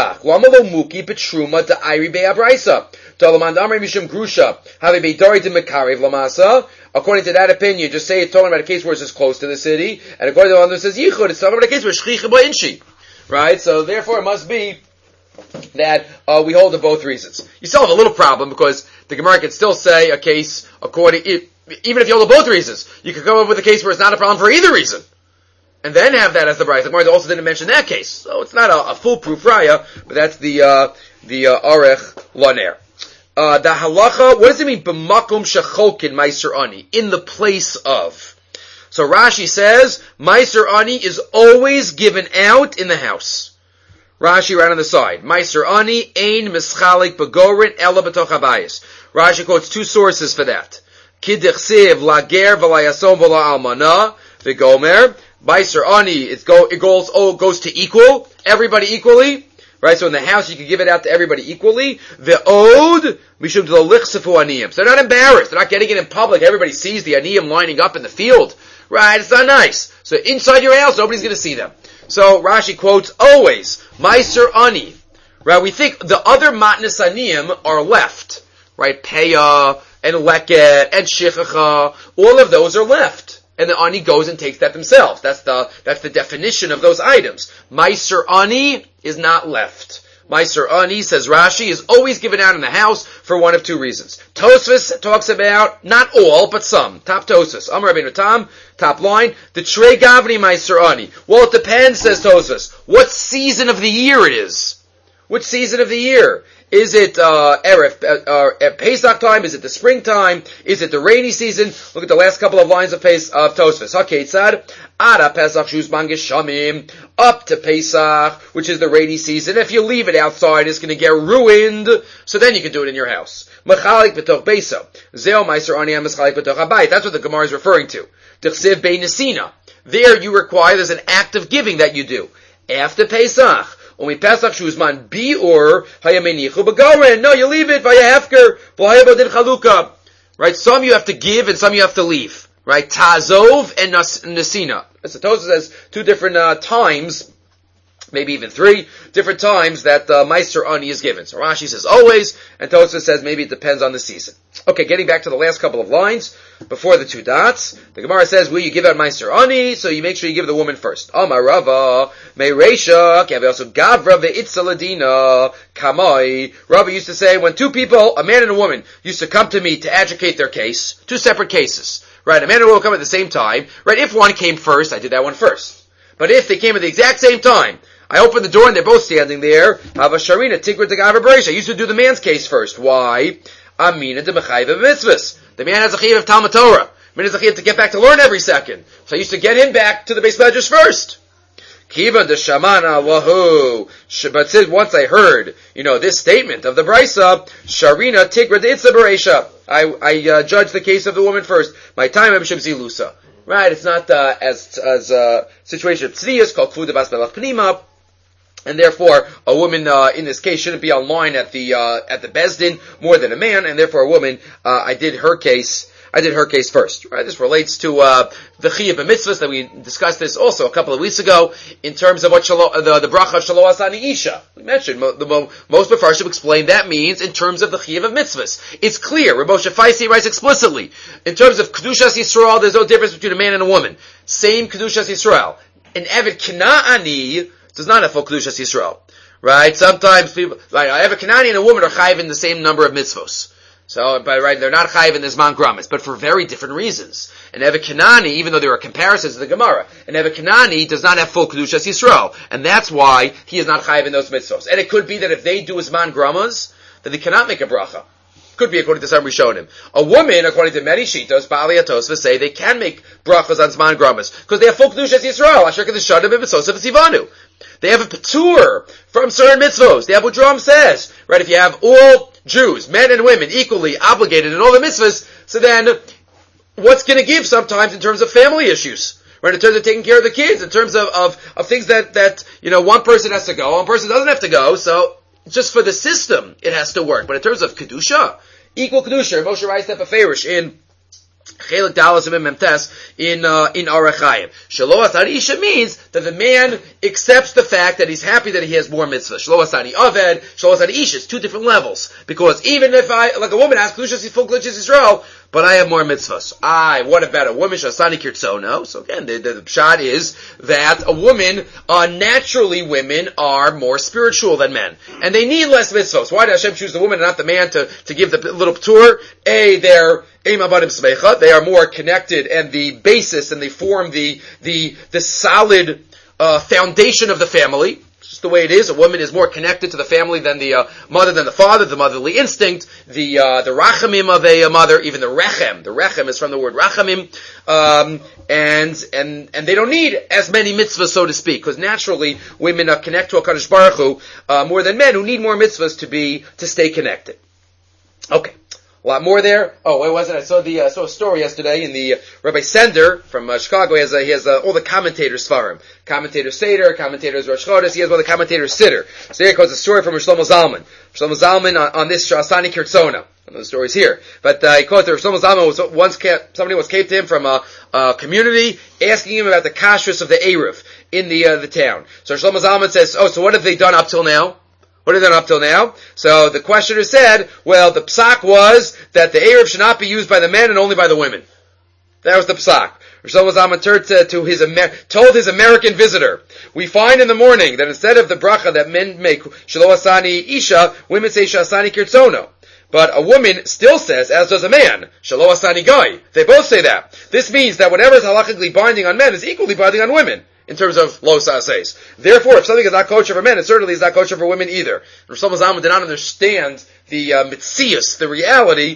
that opinion, just say it's talking about a case where it's close to the city, and according to the one that says Yichud, it's talking about a case where Shchicha Ba'inshi. Right? So therefore it must be that we hold to both reasons. You still have a little problem because the Gemara can still say a case even if you hold to both reasons, you could come up with a case where it's not a problem for either reason. And then have that as the brayta. The Gemara also didn't mention that case. So it's not a foolproof raya, but that's the Aruch LaNer. The halacha, what does it mean? B'makom shechokin meiser ani. In the place of. So Rashi says, meiser ani is always given out in the house. Rashi right on the side. Meiser ani, ein mischalik begorin, ela b'toch habayis. Rashi quotes two sources for that. Kidechsev lager v'layasom v'la almana, v'gomer. Meiser ani, it goes to equal, everybody equally, right? So in the house you can give it out to everybody equally. The od, mishum to the lichsefu aniyim. So they're not embarrassed, they're not getting it in public, everybody sees the aniyim lining up in the field, right? It's not nice. So inside your house, nobody's gonna see them. So Rashi quotes always, Meiser ani, right? We think the other matnas aniyim are left, right? Peah, and leket, and shichacha, all of those are left. And the ani goes and takes that themselves. That's the definition of those items. Meiser ani is not left. Meiser ani, says Rashi, is always given out in the house for one of two reasons. Tosfos talks about not all, but some. Top Tosfos. Amar Rabbeinu Tam, top line. The Trei Gavni Meiser ani. Well, it depends, says Tosfos, what season of the year it is. Which season of the year? Is it Pesach time? Is it the springtime? Is it the rainy season? Look at the last couple of lines of Tosfos. HaKetzad, Ada Pesach Shuzman Geshamim, up to Pesach, which is the rainy season. If you leave it outside, it's going to get ruined. So then you can do it in your house. Mechalik b'toch beisa. Zeo meiser ani mechalik b'toch habayit. That's what the Gemara is referring to. T'chsev bein nesina. There you require, there's an act of giving that you do. After Pesach. Only Pesach Shuzman Biur Hayamenichu Begoren. No, you leave it via Hefker V'Hayabodin Chalukah. Right? Some you have to give and some you have to leave. Right? Tazov and Nesina. So Tosfos says two different times, maybe even three different times that Meiser ani is given. So Rashi says always, and Tosfos says maybe it depends on the season. Okay, getting back to the last couple of lines before the two dots. The Gemara says, will you give out Meiser ani? So you make sure you give the woman first. Amar Rava, Mereisha, also Gavra ve'itzaladina, Kamai. Rava used to say, when two people, a man and a woman, used to come to me to adjudicate their case, two separate cases, right? A man and a woman come at the same time, right? If one came first, I did that one first. But if they came at the exact same time, I opened the door and they're both standing there. Hava Sharina, Tigrid to Gavra Bereisha. I used to do the man's case first. Why? Amina de Mechayv of mitzvahs. The man has a chiyuv of Talmud Torah. The man has a chiyuv to get back to learn every second. So I used to get him back to the base measures first. Kiva de Shamana Lahu. But since once I heard, this statement of the Brisa, Sharina Tigra de Itza Bereisha. I judged the case of the woman first. My time Abishim Zilusa. Right? It's not as situation of tznius called Kvuda Bas Melach Pnima. And therefore, a woman in this case shouldn't be online at the Bezdin more than a man, and therefore a woman, I did her case I did her case first. Right? This relates to the chiyuv b'mitzvahs that we discussed this also a couple of weeks ago in terms of what the bracha of shelo asani isha. We mentioned most Mefarshim explained that means in terms of the chiyuv of mitzvahs. It's clear. Rabbi Moshe Faisi writes explicitly in terms of kedushas Yisrael. There's no difference between a man and a woman. Same kedushas Yisrael. An Eved Kana'ani does not have full kedushas Yisrael. Right? Sometimes people, like, Eved Kana'ani and a woman are chayiv in the same number of mitzvos. So, right, they're not chayiv in the Zman Gramis, but for very different reasons. An Eved Kana'ani, even though there are comparisons in the Gemara, an Eved Kana'ani does not have full kedushas Yisrael, and that's why he is not chayiv in those mitzvos. And it could be that if they do Zman Gramas, then they cannot make a bracha. Could be according to some Rishonim. A woman, according to many Shitos, Ba'aliyah Tosfos, say they can make brachas on Zman Gramas because they have full kedushas Yisrael. Asher Kedushanim B'Mitzvos V'Sivanu. They have a patur from certain mitzvos. They have what Drum says, right? If you have all Jews, men and women, equally obligated in all the mitzvahs, so then what's going to give sometimes in terms of family issues? Right, in terms of taking care of the kids, in terms of things that one person has to go, one person doesn't have to go. So just for the system, it has to work. But in terms of kedusha, equal kedusha, Moshe writes that beferish in Chelik Dalas and Memtes in Orach Chaim. Shelo Asani Isha means that the man accepts the fact that he's happy that he has more mitzvahs. Shelo Asani Aved, Shelo Asani Isha, it's two different levels. Because even if like a woman has kedushas, full kedushas Yisrael, but I have more mitzvahs. What about a woman? Shasani Kirtzono. So again, the pshat is that a woman, naturally women are more spiritual than men. And they need less mitzvahs. Why did Hashem choose the woman and not the man to give the little p'tur? They're they are more connected and the basis and they form the solid foundation of the family. It's just the way it is. A woman is more connected to the family than the mother than the father, the motherly instinct, the rachamim of a mother, even the rechem. The rechem is from the word rachamim, and they don't need as many mitzvahs, so to speak, because naturally women connect to HaKadosh Baruch Hu more than men who need more mitzvahs to stay connected. Okay. A lot more there. Oh, where was it? I saw a story yesterday in the Rabbi Sender from Chicago. He has all the commentators for him. Commentator Seder, commentators Rosh Chodesh. He has one of the commentators Siddur. So here goes a story from Shlomo Zalman. Shlomo Zalman on this Shasani Kirtzona. One of the stories here. But he quotes that Shlomo Zalman somebody came to him from a community asking him about the kashrus of the Eruv in the town. So Shlomo Zalman says, so what have they done up till now? What have they done up till now? So the questioner said, well, the psak was that the Eruv should not be used by the men and only by the women. That was the psak. Shlomo Zalman told his American visitor, we find in the morning that instead of the bracha that men make, Shelo Asani Isha, women say Shasani Kirtzono. But a woman still says, as does a man, Shelo Asani Guy. They both say that. This means that whatever is halachically binding on men is equally binding on women. In terms of lo saseis. Therefore, if something is not kosher for men, it certainly is not kosher for women either. Shlomo Zalman did not understand the mitzias, the reality.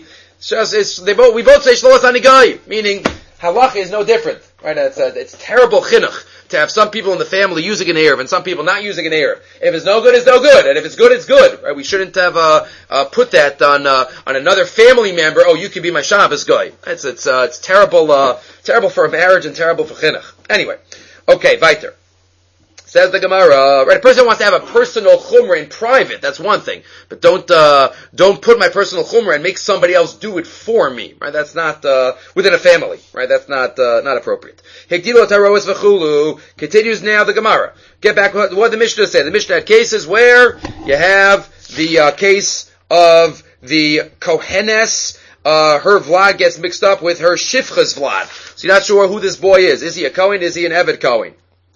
We both say shlo asani gai, meaning halacha is no different. Right? It's terrible chinuch to have some people in the family using an eruv and some people not using an eruv. If it's no good, it's no good, and if it's good, it's good. Right? We shouldn't have put that on another family member. Oh, you can be my Shabbos guy. It's terrible, terrible for a marriage and terrible for chinuch. Anyway. Okay, weiter. Says the Gemara, right, a person wants to have a personal chumrah in private, that's one thing. But don't put my personal chumrah and make somebody else do it for me, right? That's not, within a family, right? That's not appropriate. Hekdilo taroas v'chulu, continues now the Gemara. Get back what the Mishnah said. The Mishnah had cases where you have the case of the Kohenes, her Vlad gets mixed up with her Shifcha's Vlad. So you're not sure who this boy is. Is he a Kohen? Is he an Eved Kohen?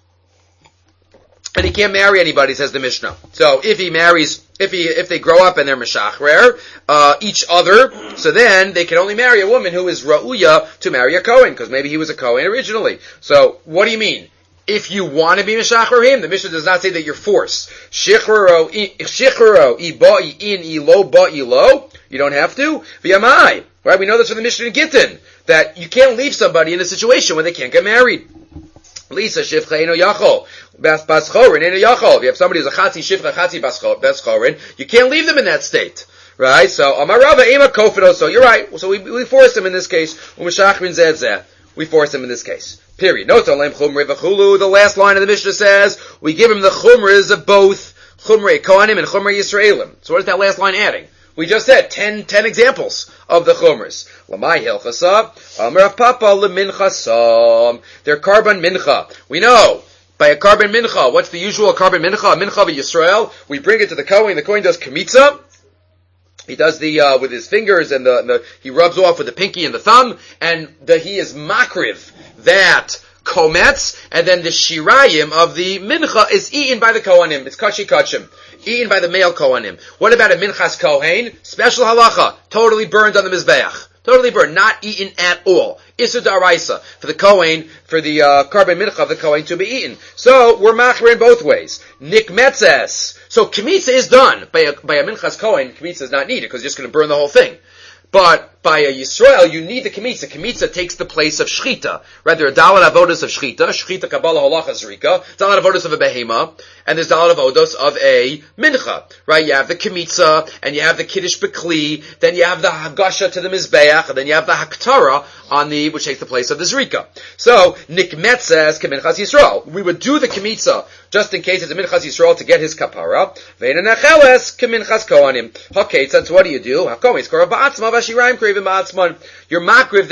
And he can't marry anybody, says the Mishnah. So if they grow up and they're Meshachrer, each other, so then they can only marry a woman who is Ra'uya to marry a Kohen, because maybe he was a Kohen originally. So what do you mean? If you want to be Meshachrer him, the Mishnah does not say that you're forced. Shichro iba'i in ilo ba'ilo. You don't have to. V'yamai. Right? We know this from the Mishnah in Gittin, that you can't leave somebody in a situation when they can't get married. Lisa shivcha eno yachol. Bas chorin eno yachol. If you have somebody who's a chatzi shivcha, chatzi bas chorin, you can't leave them in that state. Right? So, Amarava ema kofido. So you're right. So we force him in this case. Umeshachrin zedzeh. We force him in this case. Period. No tolem chumrei v'chulu. The last line of the Mishnah says, we give him the chumras of both chumrei Kohanim and chumrei Yisraelim. So what is that last line adding? We just said 10 examples of the chumras. Lamai hilchasa, Amar Rav Papa leminchasam. They're carbon mincha. We know by a carbon mincha. What's the usual carbon mincha? A mincha of Yisrael. We bring it to the Kohen. The Kohen does kemitza. He does the with his fingers and he rubs off with the pinky and the thumb, and he is makriv that kometz, and then the shirayim of the mincha is eaten by the kohanim. It's kashi kachim, eaten by the male kohanim. What about a minchas kohen? Special halacha, totally burned on the mizbeach. Totally burned, not eaten at all. Issa daraisa, for the kohen, for the carbon mincha of the kohen to be eaten. So, we're machmer in both ways. Nikmetzes. So, kemitza is done. By a minchas kohen, kemitza is not needed, because you're just going to burn the whole thing. But by a Yisrael, you need the kemitza. Kemitza takes the place of shchita. Right? There are dalat avodas of shchita. Shchita, kabbalah, holacha, zrika. Dalat avodas of a behema. And there's dalat avodas of a mincha. Right? You have the kemitza, and you have the kiddush bekli, then you have the hagasha to the mizbeach, and then you have the haktara which takes the place of the zrika. So, nikmetzes keminchas Yisrael. We would do the kemitza, just in case it's a minchas Yisrael to get his kapara. Ve'ena necheles keminchas kohanim. Okay, so what do you do? HaKohen skor ba'atzma v'shirayim krivim ba'atzman. You're makriv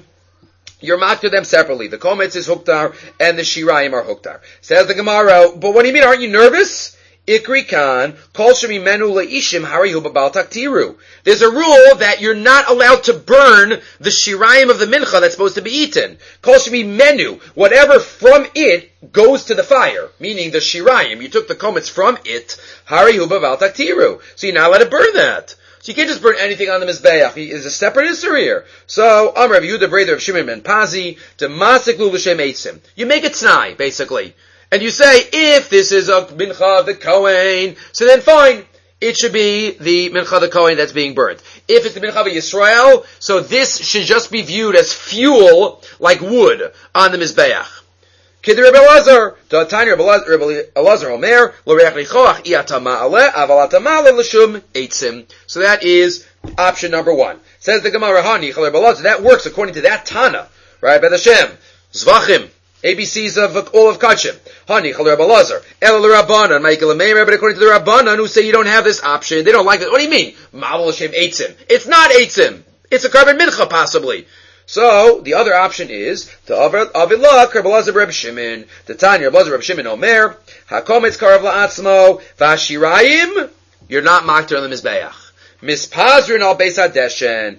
them separately. The kometz is huktar, and the shirayim are huktar. Says the Gemara, but what do you mean, aren't you nervous? Ikri kan, kol shemimenu le'ishim harihu b'bal taktiru. There's a rule that you're not allowed to burn the shirayim of the mincha that's supposed to be eaten. Kol shemimenu, whatever from it goes to the fire, meaning the shirayim, you took the kometz from it, harihu b'bal taktiru. So you're not allowed to burn that. So you can't just burn anything on the mizbeach. He is a separate issur here. So, Amar Rav Yehuda brother of Shimon ben Pazi, Demasik lu l'shem eitzim. You make it t'nai, basically. And you say, if this is a mincha of the Kohen, so then fine. It should be the mincha of the Kohen that's being burnt. If it's the mincha of Yisrael, so this should just be viewed as fuel, like wood, on the mizbeach. Kid Rabbi Elazar, Tanya Rabbi Elazar Omer, L'reach nichoach i'ata ma'aleh, aval ata ma'aleh l'shum eitzim. So that is option number one. Says the Gemara, Hani, Chal Rabbi Elazar, that works according to that Tana, right? By the Shem, Zvachim, ABCs of all of Kachim. Hani, Chal Rabbi Elazar, El Rabbanan, Michael Meir, but according to the Rabbanan who say you don't have this option, they don't like it. What do you mean? Ma'aleh l'shem eitzim. It's not eitzim. It's a carbon mincha, possibly. So, the other option is, to Avilah, Karbalaza Reb Shimon, the Tanya, Rabbi Reb Shimon Omer, HaKometz Karav La'atzmo, Vashirayim, you're not makter on the Mizbeach. Mispazrin al Beis HaDeshen,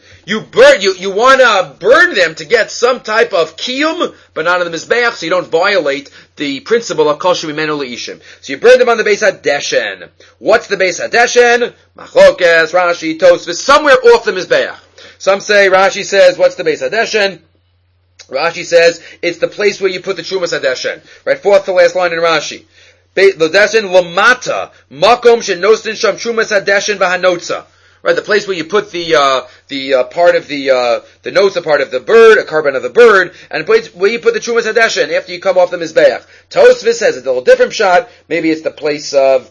you wanna burn them to get some type of kiyum, but not on the Mizbeach, so you don't violate the principle of Kol Shemimenu Le'ishim. So you burn them on the Beis HaDeshen. What's the Beis HaDeshen? Machlokes, Rashi, Tosfos, somewhere off the Mizbeach. Some say, Rashi says, what's the Beis HaDeshen? Rashi says, it's the place where you put the Trumas HaDeshen. Right, fourth to last line in Rashi. The Deshen Lamata, Makom Shenostin Sham Trumas HaDeshen V'Hanotza. Right, the place where you put the part of the notza part of the bird, a carbon of the bird, and the place where you put the Trumas HaDeshen after you come off the Mizbeach. Tosfos says it's a little different shot. Maybe it's the place of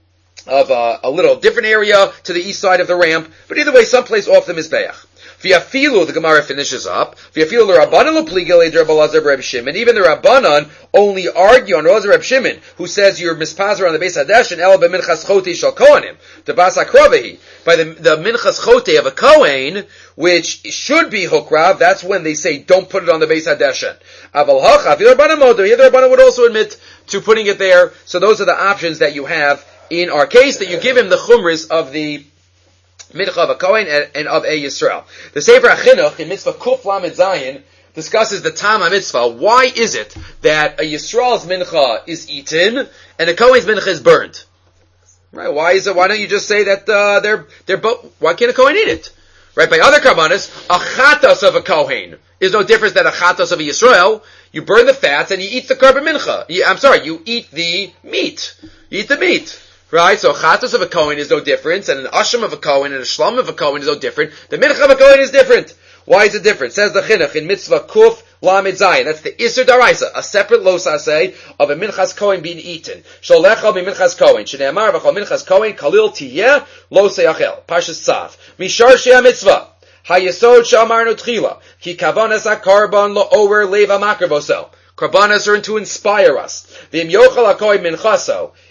a little different area to the east side of the ramp, but either way, someplace off the Mizbeach. V'yafilu, the Gemara finishes up, V'yafilu l'Rabbanan l'pligel eder Rabbi Reb Shimon, even the Rabbanan only argue on Rabbi Reb Shimon, who says you're mispazer on the Beis HaDeshen, el b'minchas chotei shel kohanim, the bas hakrovehi, by the minchas chotei of a kohen, which should be hukrav, that's when they say don't put it on the Beis HaDeshen. Aval hacha, the Rabbanan moder, the Rabbanan would also admit to putting it there, so those are the options that you have in our case, that you give him the chumras of the mincha of a Kohen and of a Yisrael. The Sefer HaChinuch in Mitzvah Kuf Lamed Zayin discusses the Tam HaMitzvah. Why is it that a Yisrael's mincha is eaten and a Kohen's mincha is burned? Right? Why don't you just say that they're both? Why can't a Kohen eat it? Right? By other karbanos, a chatas of a Kohen is no different than a chatas of a Yisrael. You burn the fats and you eat the carbon mincha. You eat the meat. You eat the meat. Right, so chatas of a Kohen is no different, and an asham of a Kohen and a shlam of a Kohen is no different. The mincha of a Kohen is different. Why is it different? Says the Chinuch in Mitzvah Kuf Lamed Zayin. That's the Isser Daraisa, a separate losaseh of a minchas Kohen being eaten. Sholecha minchas Kohen. Shneamar v'chol minchas Kohen kalil tiyeh losei achel. Parshas Tzav. Mishar shea mitzvah. Hayesod she'amarnu tchila. Ki kavanas hakarban lo'over leva makrivosel. Karbanas are to inspire us. V'im yochel hakohen minchaso.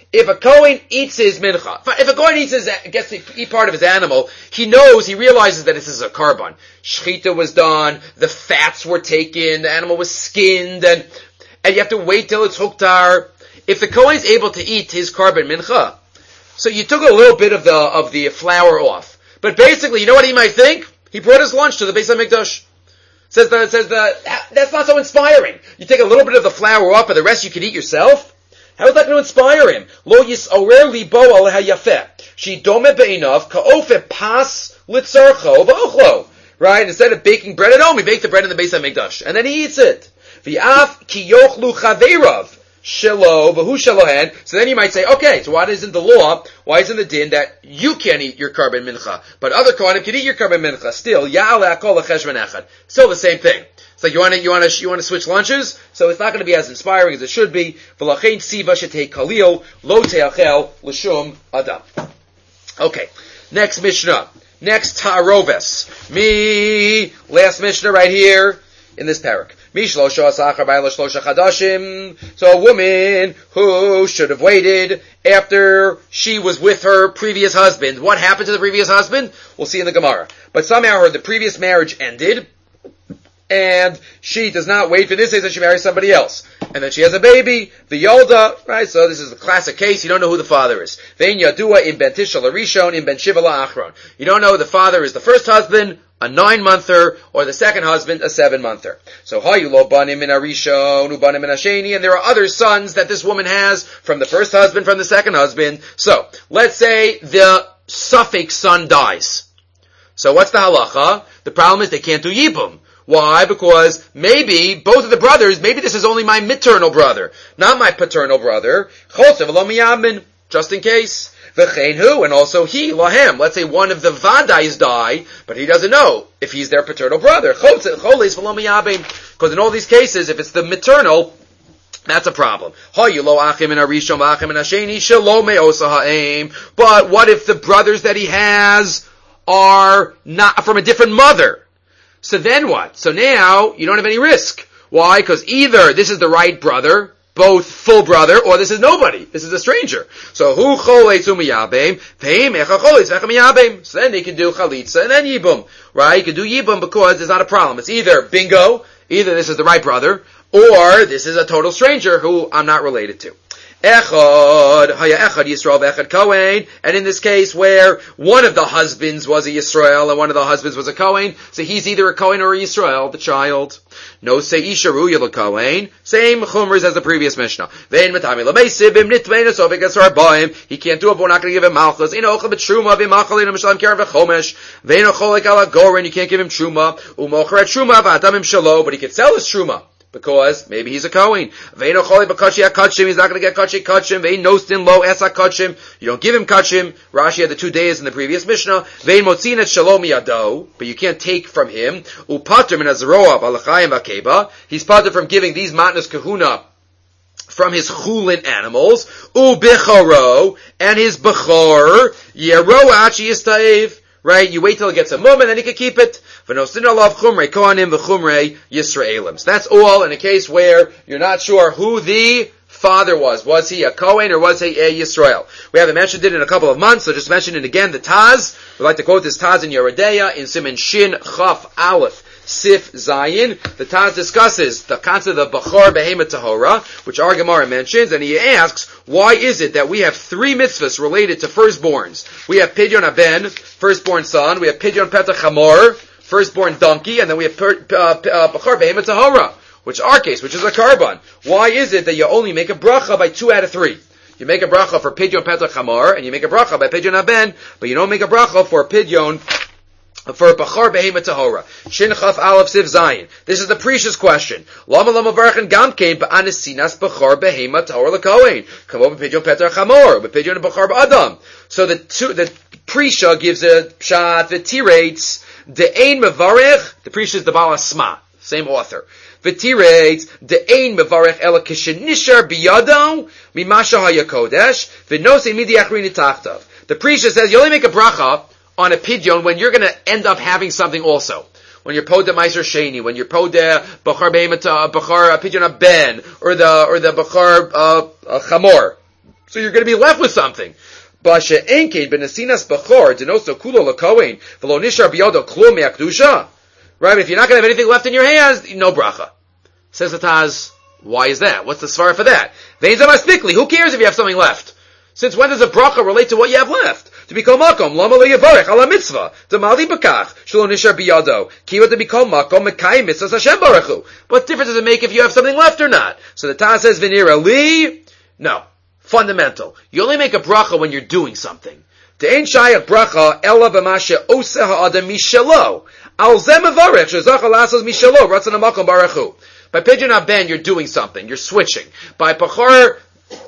if a Kohen eats his mincha, if a Kohen gets to eat part of his animal, he realizes that this is a carbon. Shechita was done, the fats were taken, the animal was skinned, and you have to wait till it's huktar. If the Kohen is able to eat his carbon mincha, so you took a little bit of the flour off. But basically, you know what he might think? He brought his lunch to the Beis HaMikdash. Says that's not so inspiring. You take a little bit of the flour off, but the rest you can eat yourself? How is that going to inspire him? Lo yisorer libo al hayafeh. She dome be'inav ka'ofe pas litzarcho v'ochlo. Right? Instead of baking bread at home, he baked the bread in the Beis HaMikdash. And then he eats it. V'af ki yochlu chaveirav. Shelo, v'hu shelohen. So then you might say, okay, so why isn't the law, why isn't the din that you can't eat your carbon mincha, but other kohanim can eat your carbon mincha? Still, ya'ale akol l'cheshvan echad. Still the same thing. It's like you want to switch lunches, so it's not going to be as inspiring as it should be. V'lachein siva shetei kalil lo teachel l'shum adam. Okay, next Mishnah. Next Ta'aroves. Last Mishnah right here in this parak. So a woman who should have waited after she was with her previous husband. What happened to the previous husband? We'll see in the Gemara. But somehow the previous marriage ended, and she does not wait for this days that she marries somebody else. And then she has a baby, the Yolda, right? So this is the classic case. You don't know who the father is. Vein Yadua in Ben Tishal Rishon in Ben Shiva Achron. You don't know who the father is the first husband, a 9-monther, or the second husband, a 7-monther. So Hayulo Banim in Arishon, Ubanim in Asheni, and there are other sons that this woman has from the first husband, from the second husband. So let's say the suffix son dies. So what's the halacha? The problem is they can't do yibum. Why? Because maybe both of the brothers, maybe this is only my maternal brother, not my paternal brother. Just in case. And also he, lahem. Let's say one of the vadais die, but he doesn't know if he's their paternal brother. Because in all these cases, if it's the maternal, that's a problem. But what if the brothers that he has are not from a different mother? So then what? So now, you don't have any risk. Why? Because either this is the right brother, both full brother, or this is nobody. This is a stranger. So who choletz umiyabim? Veim echa choletz vechem yabim. So then they can do chalitza and then yibum. Right? You can do yibum because there's not a problem. It's either bingo, either this is the right brother, or this is a total stranger who I'm not related to. Echad, haya echad Yisrael v'echad Kohen, and in this case where one of the husbands was a Yisrael and one of the husbands was a Kohen, so he's either a Kohen or a Yisrael, the child. No say isha ruya l'Kohen, same chumras as the previous Mishnah. Vein matami l'meisib im nitvein asovik asar ba'im, he can't do it, but we're not going to give him malchus. Ino ochel b'truma v'machal ino mishalim karen v'chomesh, vein ocholek ala goren, you can't give him truma, umocheret truma v'atam im shalo, but he can sell his truma. Because maybe he's a Kohen. He's not going to get kachi kachim. Vein nostin lo esa kachim. You don't give him kachim. Rashi had the 2 days in the previous Mishnah. Vein motzin et shalom yado. But you can't take from him. Upater min azroa balachayim akeba. He's pater from giving these matnas kahuna from his chulin animals. Ubicharo. And his bechor. Yero achi yistaev. Right? You wait till it gets a mum and then he can keep it. So that's all in a case where you're not sure who the father was. Was he a Kohen or was he a Yisrael? We haven't mentioned it in a couple of months, so just mention it again. The Taz, we like to quote this Taz in Yeredeya, in Siman Shin Chaf Aleph Sif Zayin. The Taz discusses the concept of Bachar Behema Tahora, which our Gemara mentions, and he asks, why is it that we have 3 mitzvahs related to firstborns? We have Pidyon Aben, firstborn son, we have Pidyon Petach Hamor, firstborn donkey, and then we have Bachar Behema Tahora, which is our case, which is a carbon. Why is it that you only make a bracha by 2 out of 3? You make a bracha for Pidyon Petach Hamor, and you make a bracha by Pidyon Aben, but you don't make a bracha for Pidyon for Bachar Behema Tahora. Shin Chaf Aleph Siv Zayin. This is the precious question. Lama Lama Varachan Gamkein Ba'anesinas Bachar Behema Tahora L'Kohen. Come over Pidyon Petach Hamor, but Pidyon Bachar Ba'adam. So the Prisha gives a pshat, the tirates, the Ein Mevarech, the Prisha is the Baal Asma, same author. The tirates, the Ein Mevarech Ela Kishenishar Biyado, Mimasha HaYakodesh, V'nosei Midi Achrini Tachtav. The Prisha says you only make a bracha on a pidyon when you're going to end up having something also. When you're Poda Meiser Sheni, when you're Poda Bachar Behemata, Bachar Pidyon Aben, or the Bachar Chamor. So you're going to be left with something. Right? If you're not going to have anything left in your hands, no bracha. Says the Taz, why is that? What's the svara for that? Who cares if you have something left? Since when does a bracha relate to what you have left? To become makom, lama lo yavarech ala mitzvah. To mali bakach, shelo nishar biyado. Kiva to become makom, mekayim mitzvahs Hashem baruchu. What difference does it make if you have something left or not? So the Taz says, v'nira li, no. Fundamental. You only make a bracha when you're doing something. De'en shayach bracha, ela b'mashe oseh ha'adam mishelo. Al zeh mevarech, shezach alasas mishelo, ratzon ha'makom baruchu. By pidyon haben, you're doing something. You're switching. By pachar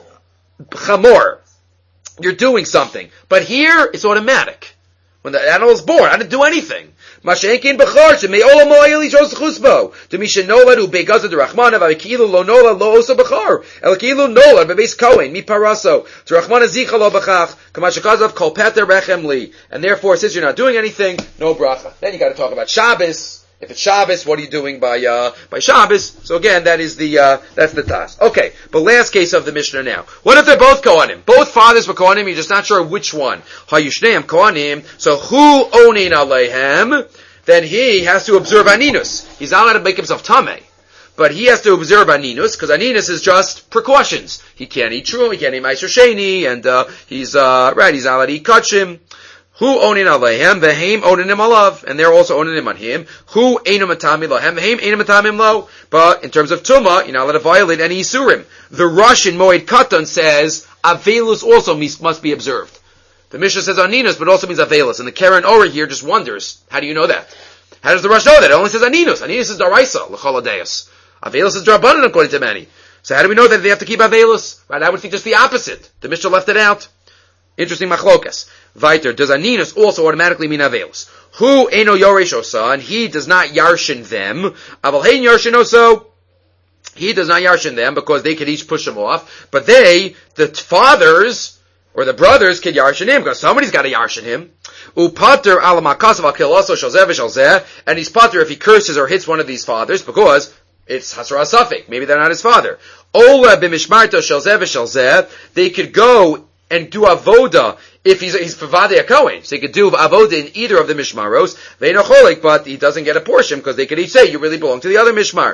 chamor, you're doing something. But here, it's automatic. When the animal is born, I didn't do anything. Mashenkin b'char, shemei olam mo'ayel yishos chusbo. To mishe nolad u'begazad rachmana, v'kilu lo nolad lo oso b'char. El kilu nolad b'beis kohen, mi paraso. To rachmana zicha lo b'chach. Kamashakazav kol peter rechem li. And therefore, since you're not doing anything, no bracha. Then you gotta talk about Shabbos. If it's Shabbos, what are you doing by Shabbos? So again, that's the Taz. Okay, but last case of the Mishnah now. What if they're both Kohanim? Both fathers were Kohanim, you're just not sure which one. Hayushneim Kohanim, so who onin aleihem? Then he has to observe Aninus. He's not allowed to make himself Tameh. But he has to observe Aninus, because Aninus is just precautions. He can't eat Truma, he can't eat Meiser Sheni, and he's not allowed to eat Kachim. Who onin aleihem, v'heim onin alav, and they're also onin on him. Who einu matami lohem, v'heim einu matamim lo. But in terms of Tumah, you're not allowed to violate any Isurim. The Russian Moed Katan says, Avelus also must be observed. The Mishnah says Aninus, but also means Avelus. And the Karen Ora here just wonders, how do you know that? How does the Rush know that? It only says Aninus. Aninus is Daraisa, l'chol hadeus. Avelus is Drabanan according to many. So how do we know that they have to keep Avelus? Right, I would think just the opposite. The Mishnah left it out. Interesting machlokas. Weiter, does Aninus also automatically mean Avelus? Who eno yoresh osa, and he does not yarshin them. Aval hein yarshin oso, he does not yarshin them because they could each push him off. But the fathers, or the brothers, could yarshin him because somebody's got to yarshin him. Upater alamakasav al kiloso shalzeh v'shalzeh, and he's pater if he curses or hits one of these fathers because it's hasra safek. Maybe they're not his father. Ola b'mishmarto shalzeh v'shalzeh, they could go and do avoda if he's Pavadei Kohen. So he could do avoda in either of the mishmaros. Ve'inocholik, but he doesn't get a portion because they could each say you really belong to the other mishmar.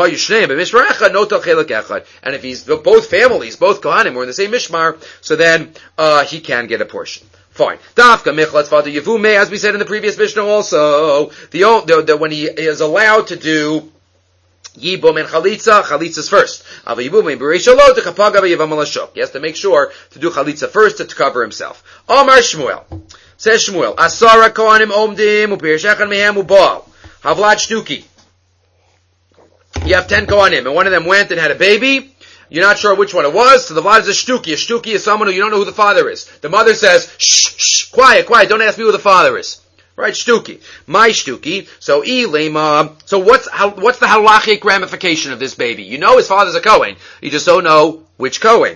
And if he's both families, both Kohanim were in the same mishmar, so then he can get a portion. Fine. Dafka michlatz vada yevume, as we said in the previous Mishnah also, when he is allowed to do Yibum and Chalitza's first. He has to make sure to do Chalitza first to cover himself. Omar Shmuel. Says Shmuel, Asara Kohanim Omdim, Upirshechan Mehem Ubal. Havlat Shtuki. You have 10 Kohanim, and one of them went and had a baby. You're not sure which one it was, so the Vlad is a Shtuki. A Shtuki is someone who you don't know who the father is. The mother says, shh, quiet, don't ask me who the father is. Right, shtuki. My shtuki. So what's the halachic ramification of this baby? You know his father's a Kohen. You just don't know which Kohen.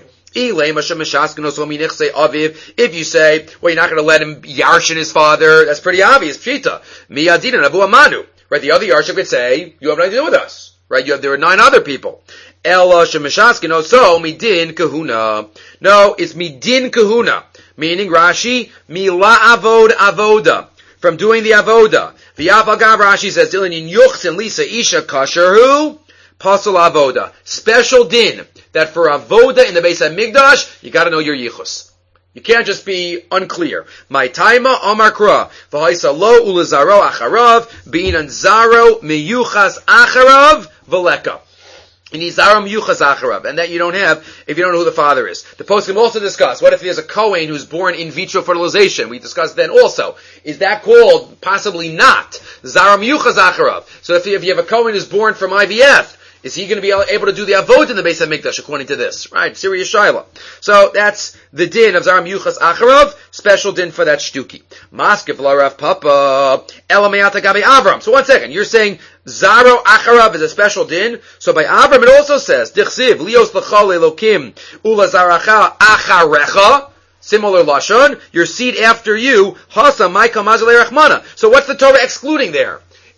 If you say, well, you're not going to let him yarshin his father, that's pretty obvious. Pshita. Right, the other yarshin could say, you have nothing to do with us. Right, there are 9 other people. So midin kahuna. No, it's midin kahuna. Meaning Rashi, mila avod avoda. From doing the avoda. V'yavagav Rashi says, Dilin in yuchsin lisa isha kasher hu pasal avoda. Special din that for avoda in the Beis HaMikdash, you got to know your yichus. You can't just be unclear. My taima amar kra v'haisa lo ulazaro acharav beinan zaro miyuchas acharav v'leka. You need Zaram Yuchas Acharav, and that you don't have if you don't know who the father is. The poskim also discuss, what if there's a Kohen who's born in vitro fertilization? We discussed then also. Is that called? Possibly not. Zaram Yuchas Acharav. So if you have a Kohen who's born from IVF, is he going to be able to do the Avod in the Beis HaMikdash according to this? Right, serious Shaila. So that's the din of Zaram Yuchas Acharav, special din for that Shtuki. Maskiv Larav Papa, Elameata Gabi Avram. So 1 second, you're saying Zaro Acharav is a special din. So by Avram it also says, Dichsiv, Lios L'chol Elokim, Ula Zaracha Acharecha, similar Lashon, your seed after you, Hasa Maika Mazalei Rachmana. So what's the Torah excluding there?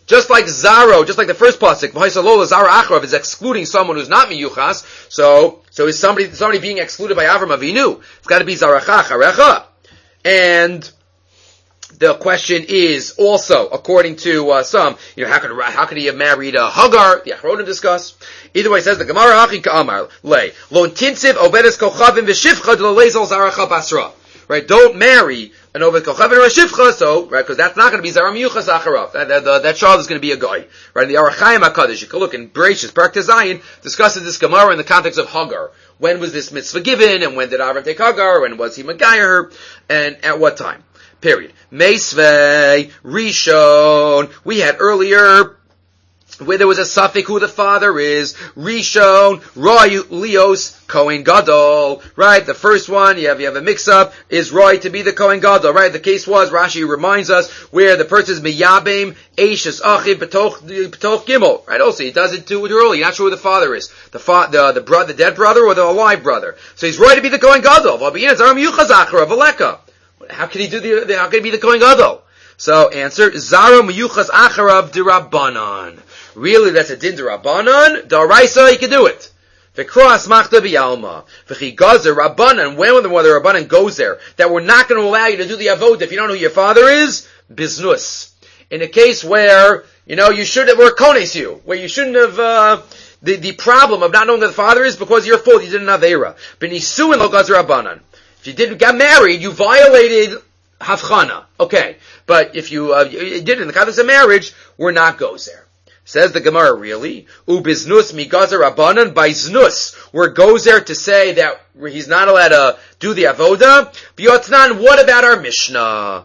Just like Zaro, just like the first pasuk, Zara Acharav is excluding someone who's not miyuchas. So is somebody being excluded by Avram Avinu? It's got to be Zaracha Charecha. And the question is also, according to some, how could he have married Hagar? The Achronim discuss. Either way, it says the Gemara Hachi Ka'amar Lei Lo Tinsiv Obedes Kochavim V'Shivcha D'Lo Lezel Zaracha Basra. Right? Don't marry an Oved Kochavim or a Shivcha, so right, because that's not going to be Zara Miyuchas Acharav. That child is going to be a guy. Right? In the Arachayim HaKadosh, you can look in Bereshis, Parak Tezayin, discusses this Gemara in the context of Hagar. When was this mitzvah given, and when did Avram take Hagar, and was he Megayer her, and at what time? Period. Meisvei, Rishon, we had earlier, where there was a suffix who the father is, Rishon, Roy, Leos, Kohen Gadol, right? The first one, you have a mix-up, is Roy to be the Kohen Gadol, right? The case was, Rashi reminds us, where the person is Miyabim, Eishes, Achim, Petoch Gimel, right? Also, he does it too early, you're not sure who the father is. The dead brother or the alive brother. So he's Roy to be the Kohen Gadol. How can he be the Kohen Gadol? So, answer, Zara Miyuchas Acharav D'Rabbanan. Really, that's a din D'Rabbanan. D'Oraisa, he can do it. V'kras machta b'yalma. V'chi gazer Rabbanan. When the Rabbanan goes there, that we're not going to allow you to do the avodah if you don't know who your father is, biznus. In a case where, you shouldn't, where kones you, where you shouldn't have, the problem of not knowing who the father is because of your fault, you did an aveira. B'nisuin lo gazer Rabbanan. If you got married, you violated Havchana. Okay. But if you did it in the context of marriage, we're not goes there. Says the Gemara, really? Ubiznus migazer Rabbanan, by znus, where goes there to say that he's not allowed to do the avoda. B'yotnan, what about our Mishnah?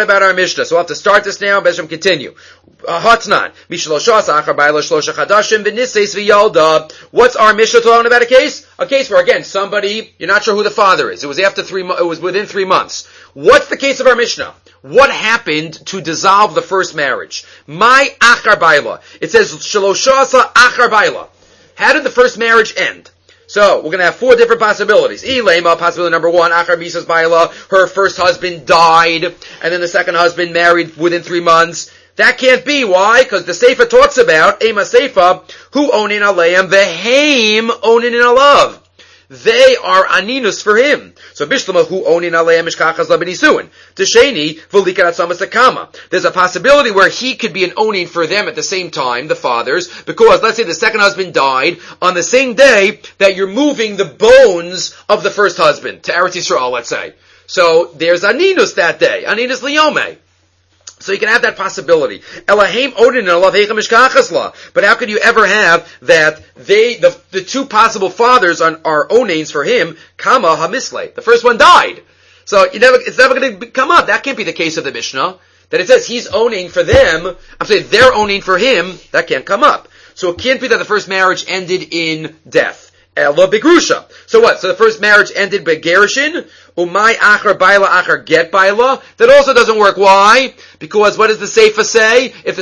So we'll have to start this now, but continue. Hotnan, Mishloshas achar bayla shlosha chadashim v'niseis v'yalda. What's our Mishnah talking about? A case where, again, somebody, you're not sure who the father is. It was within 3 months. What's the case of our Mishnah? What happened to dissolve the first marriage? My achar bayla. It says shloshasa achar bayla. How did the first marriage end? So, we're going to have 4 different possibilities. Ilema, possibility number 1, achar misas bayla, her first husband died, and then the second husband married within 3 months. That can't be. Why? Because the Sefer talks about, Ema Sefer, who onin aleim, veheim onin in alav. They are aninus for him. So Bishlama, who onin aleim mishkachas labenisuin. Tesheni, v'likarat samas takama. There's a possibility where he could be an onin for them at the same time, the fathers, because let's say the second husband died on the same day that you're moving the bones of the first husband to Eretz Yisrael, let's say. So there's aninus that day. Aninus liyome. So you can have that possibility. Elahim odin and Allah. But how could you ever have that the 2 possible fathers are onains for him, Kama Hamisle. The first one died. So it's never going to come up. That can't be the case of the Mishnah. That it says he's owning for them. I'm saying they're owning for him. That can't come up. So it can't be that the first marriage ended in death. Ela begrusha. So what? So the first marriage ended by gerushin. Umay achar baila achar get baila. That also doesn't work. Why? Because what does the Sefer say? If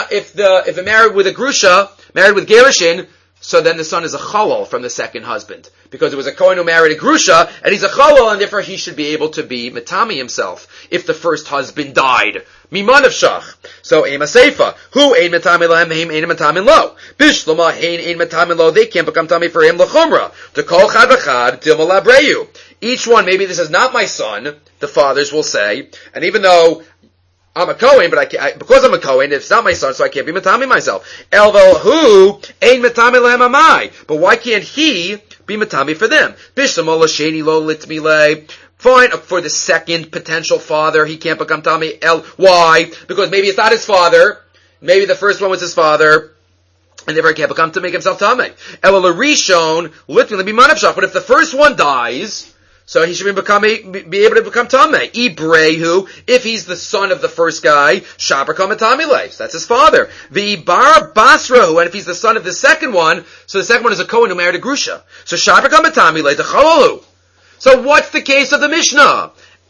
the married with a grusha, married with gerushin, so then the son is a chalal from the second husband. Because it was a Kohen who married a grusha, and he's a chalal, and therefore he should be able to be matami himself if the first husband died. Miman of shach. So Ema Seifa. Who ein matami lahem, heim ein matami lo. Bishlama hein ein matami lo. They can't become tami for him lechumra. To call chad v'chad tilma labreyu. Each one, maybe this is not my son, the fathers will say, and even though I'm a Kohen, but because I'm a Kohen, it's not my son, so I can't be matami myself. Elvel who ein matami lahem amai. But why can't he be matami for them? Bishlama l'sheni lo litmile. Fine, for the second potential father, he can't become Tami. Why? Because maybe it's not his father. Maybe the first one was his father. And therefore he can't become to make himself Tami. Ela Rishon, literally be manavshach. But if the first one dies, so he should be able to become Tami. Ibrehu, if he's the son of the first guy, Shabar Kamatami lives. That's his father. The Bar Basrahu, and if he's the son of the second one, so the second one is a Kohen who married a Grusha. So Shabar Kamatami lives, the Chalalu. So what's the case of the Mishnah?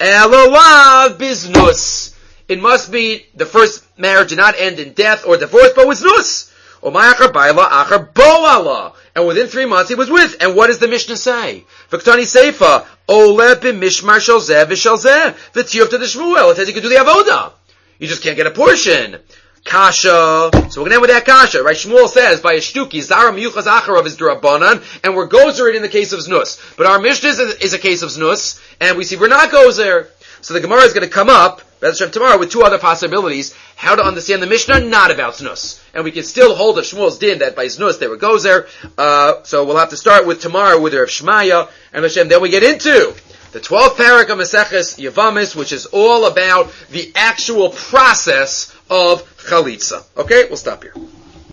Elolav biznus. It must be the first marriage did not end in death or divorce, but was nus. Umayachar baila achar boala. And within 3 months he was with. And what does the Mishnah say? V'ktani seifa ole b'mishmar shel zeh v'shel zeh v'tziyuf to the Shmuel. It says he could do the avoda. You just can't get a portion. Kasha. So we're going to end with that kasha, right? Shmuel says, by a shtuki, Zara miyuchas acharav is durabanan, and we're gozer it in the case of znus. But our Mishnah is a case of znus, and we see we're not gozer. So the Gemara is going to come up, B'ez Hashem, tomorrow with two other possibilities, how to understand the Mishnah, not about znus. And we can still hold of Shmuel's din that by znus they were gozer. So we'll have to start with tomorrow with Rav Shmaya, and Hashem, then we get into the 12th parak of Maseches Yavamis, which is all about the actual process of chalitza. Okay, we'll stop here.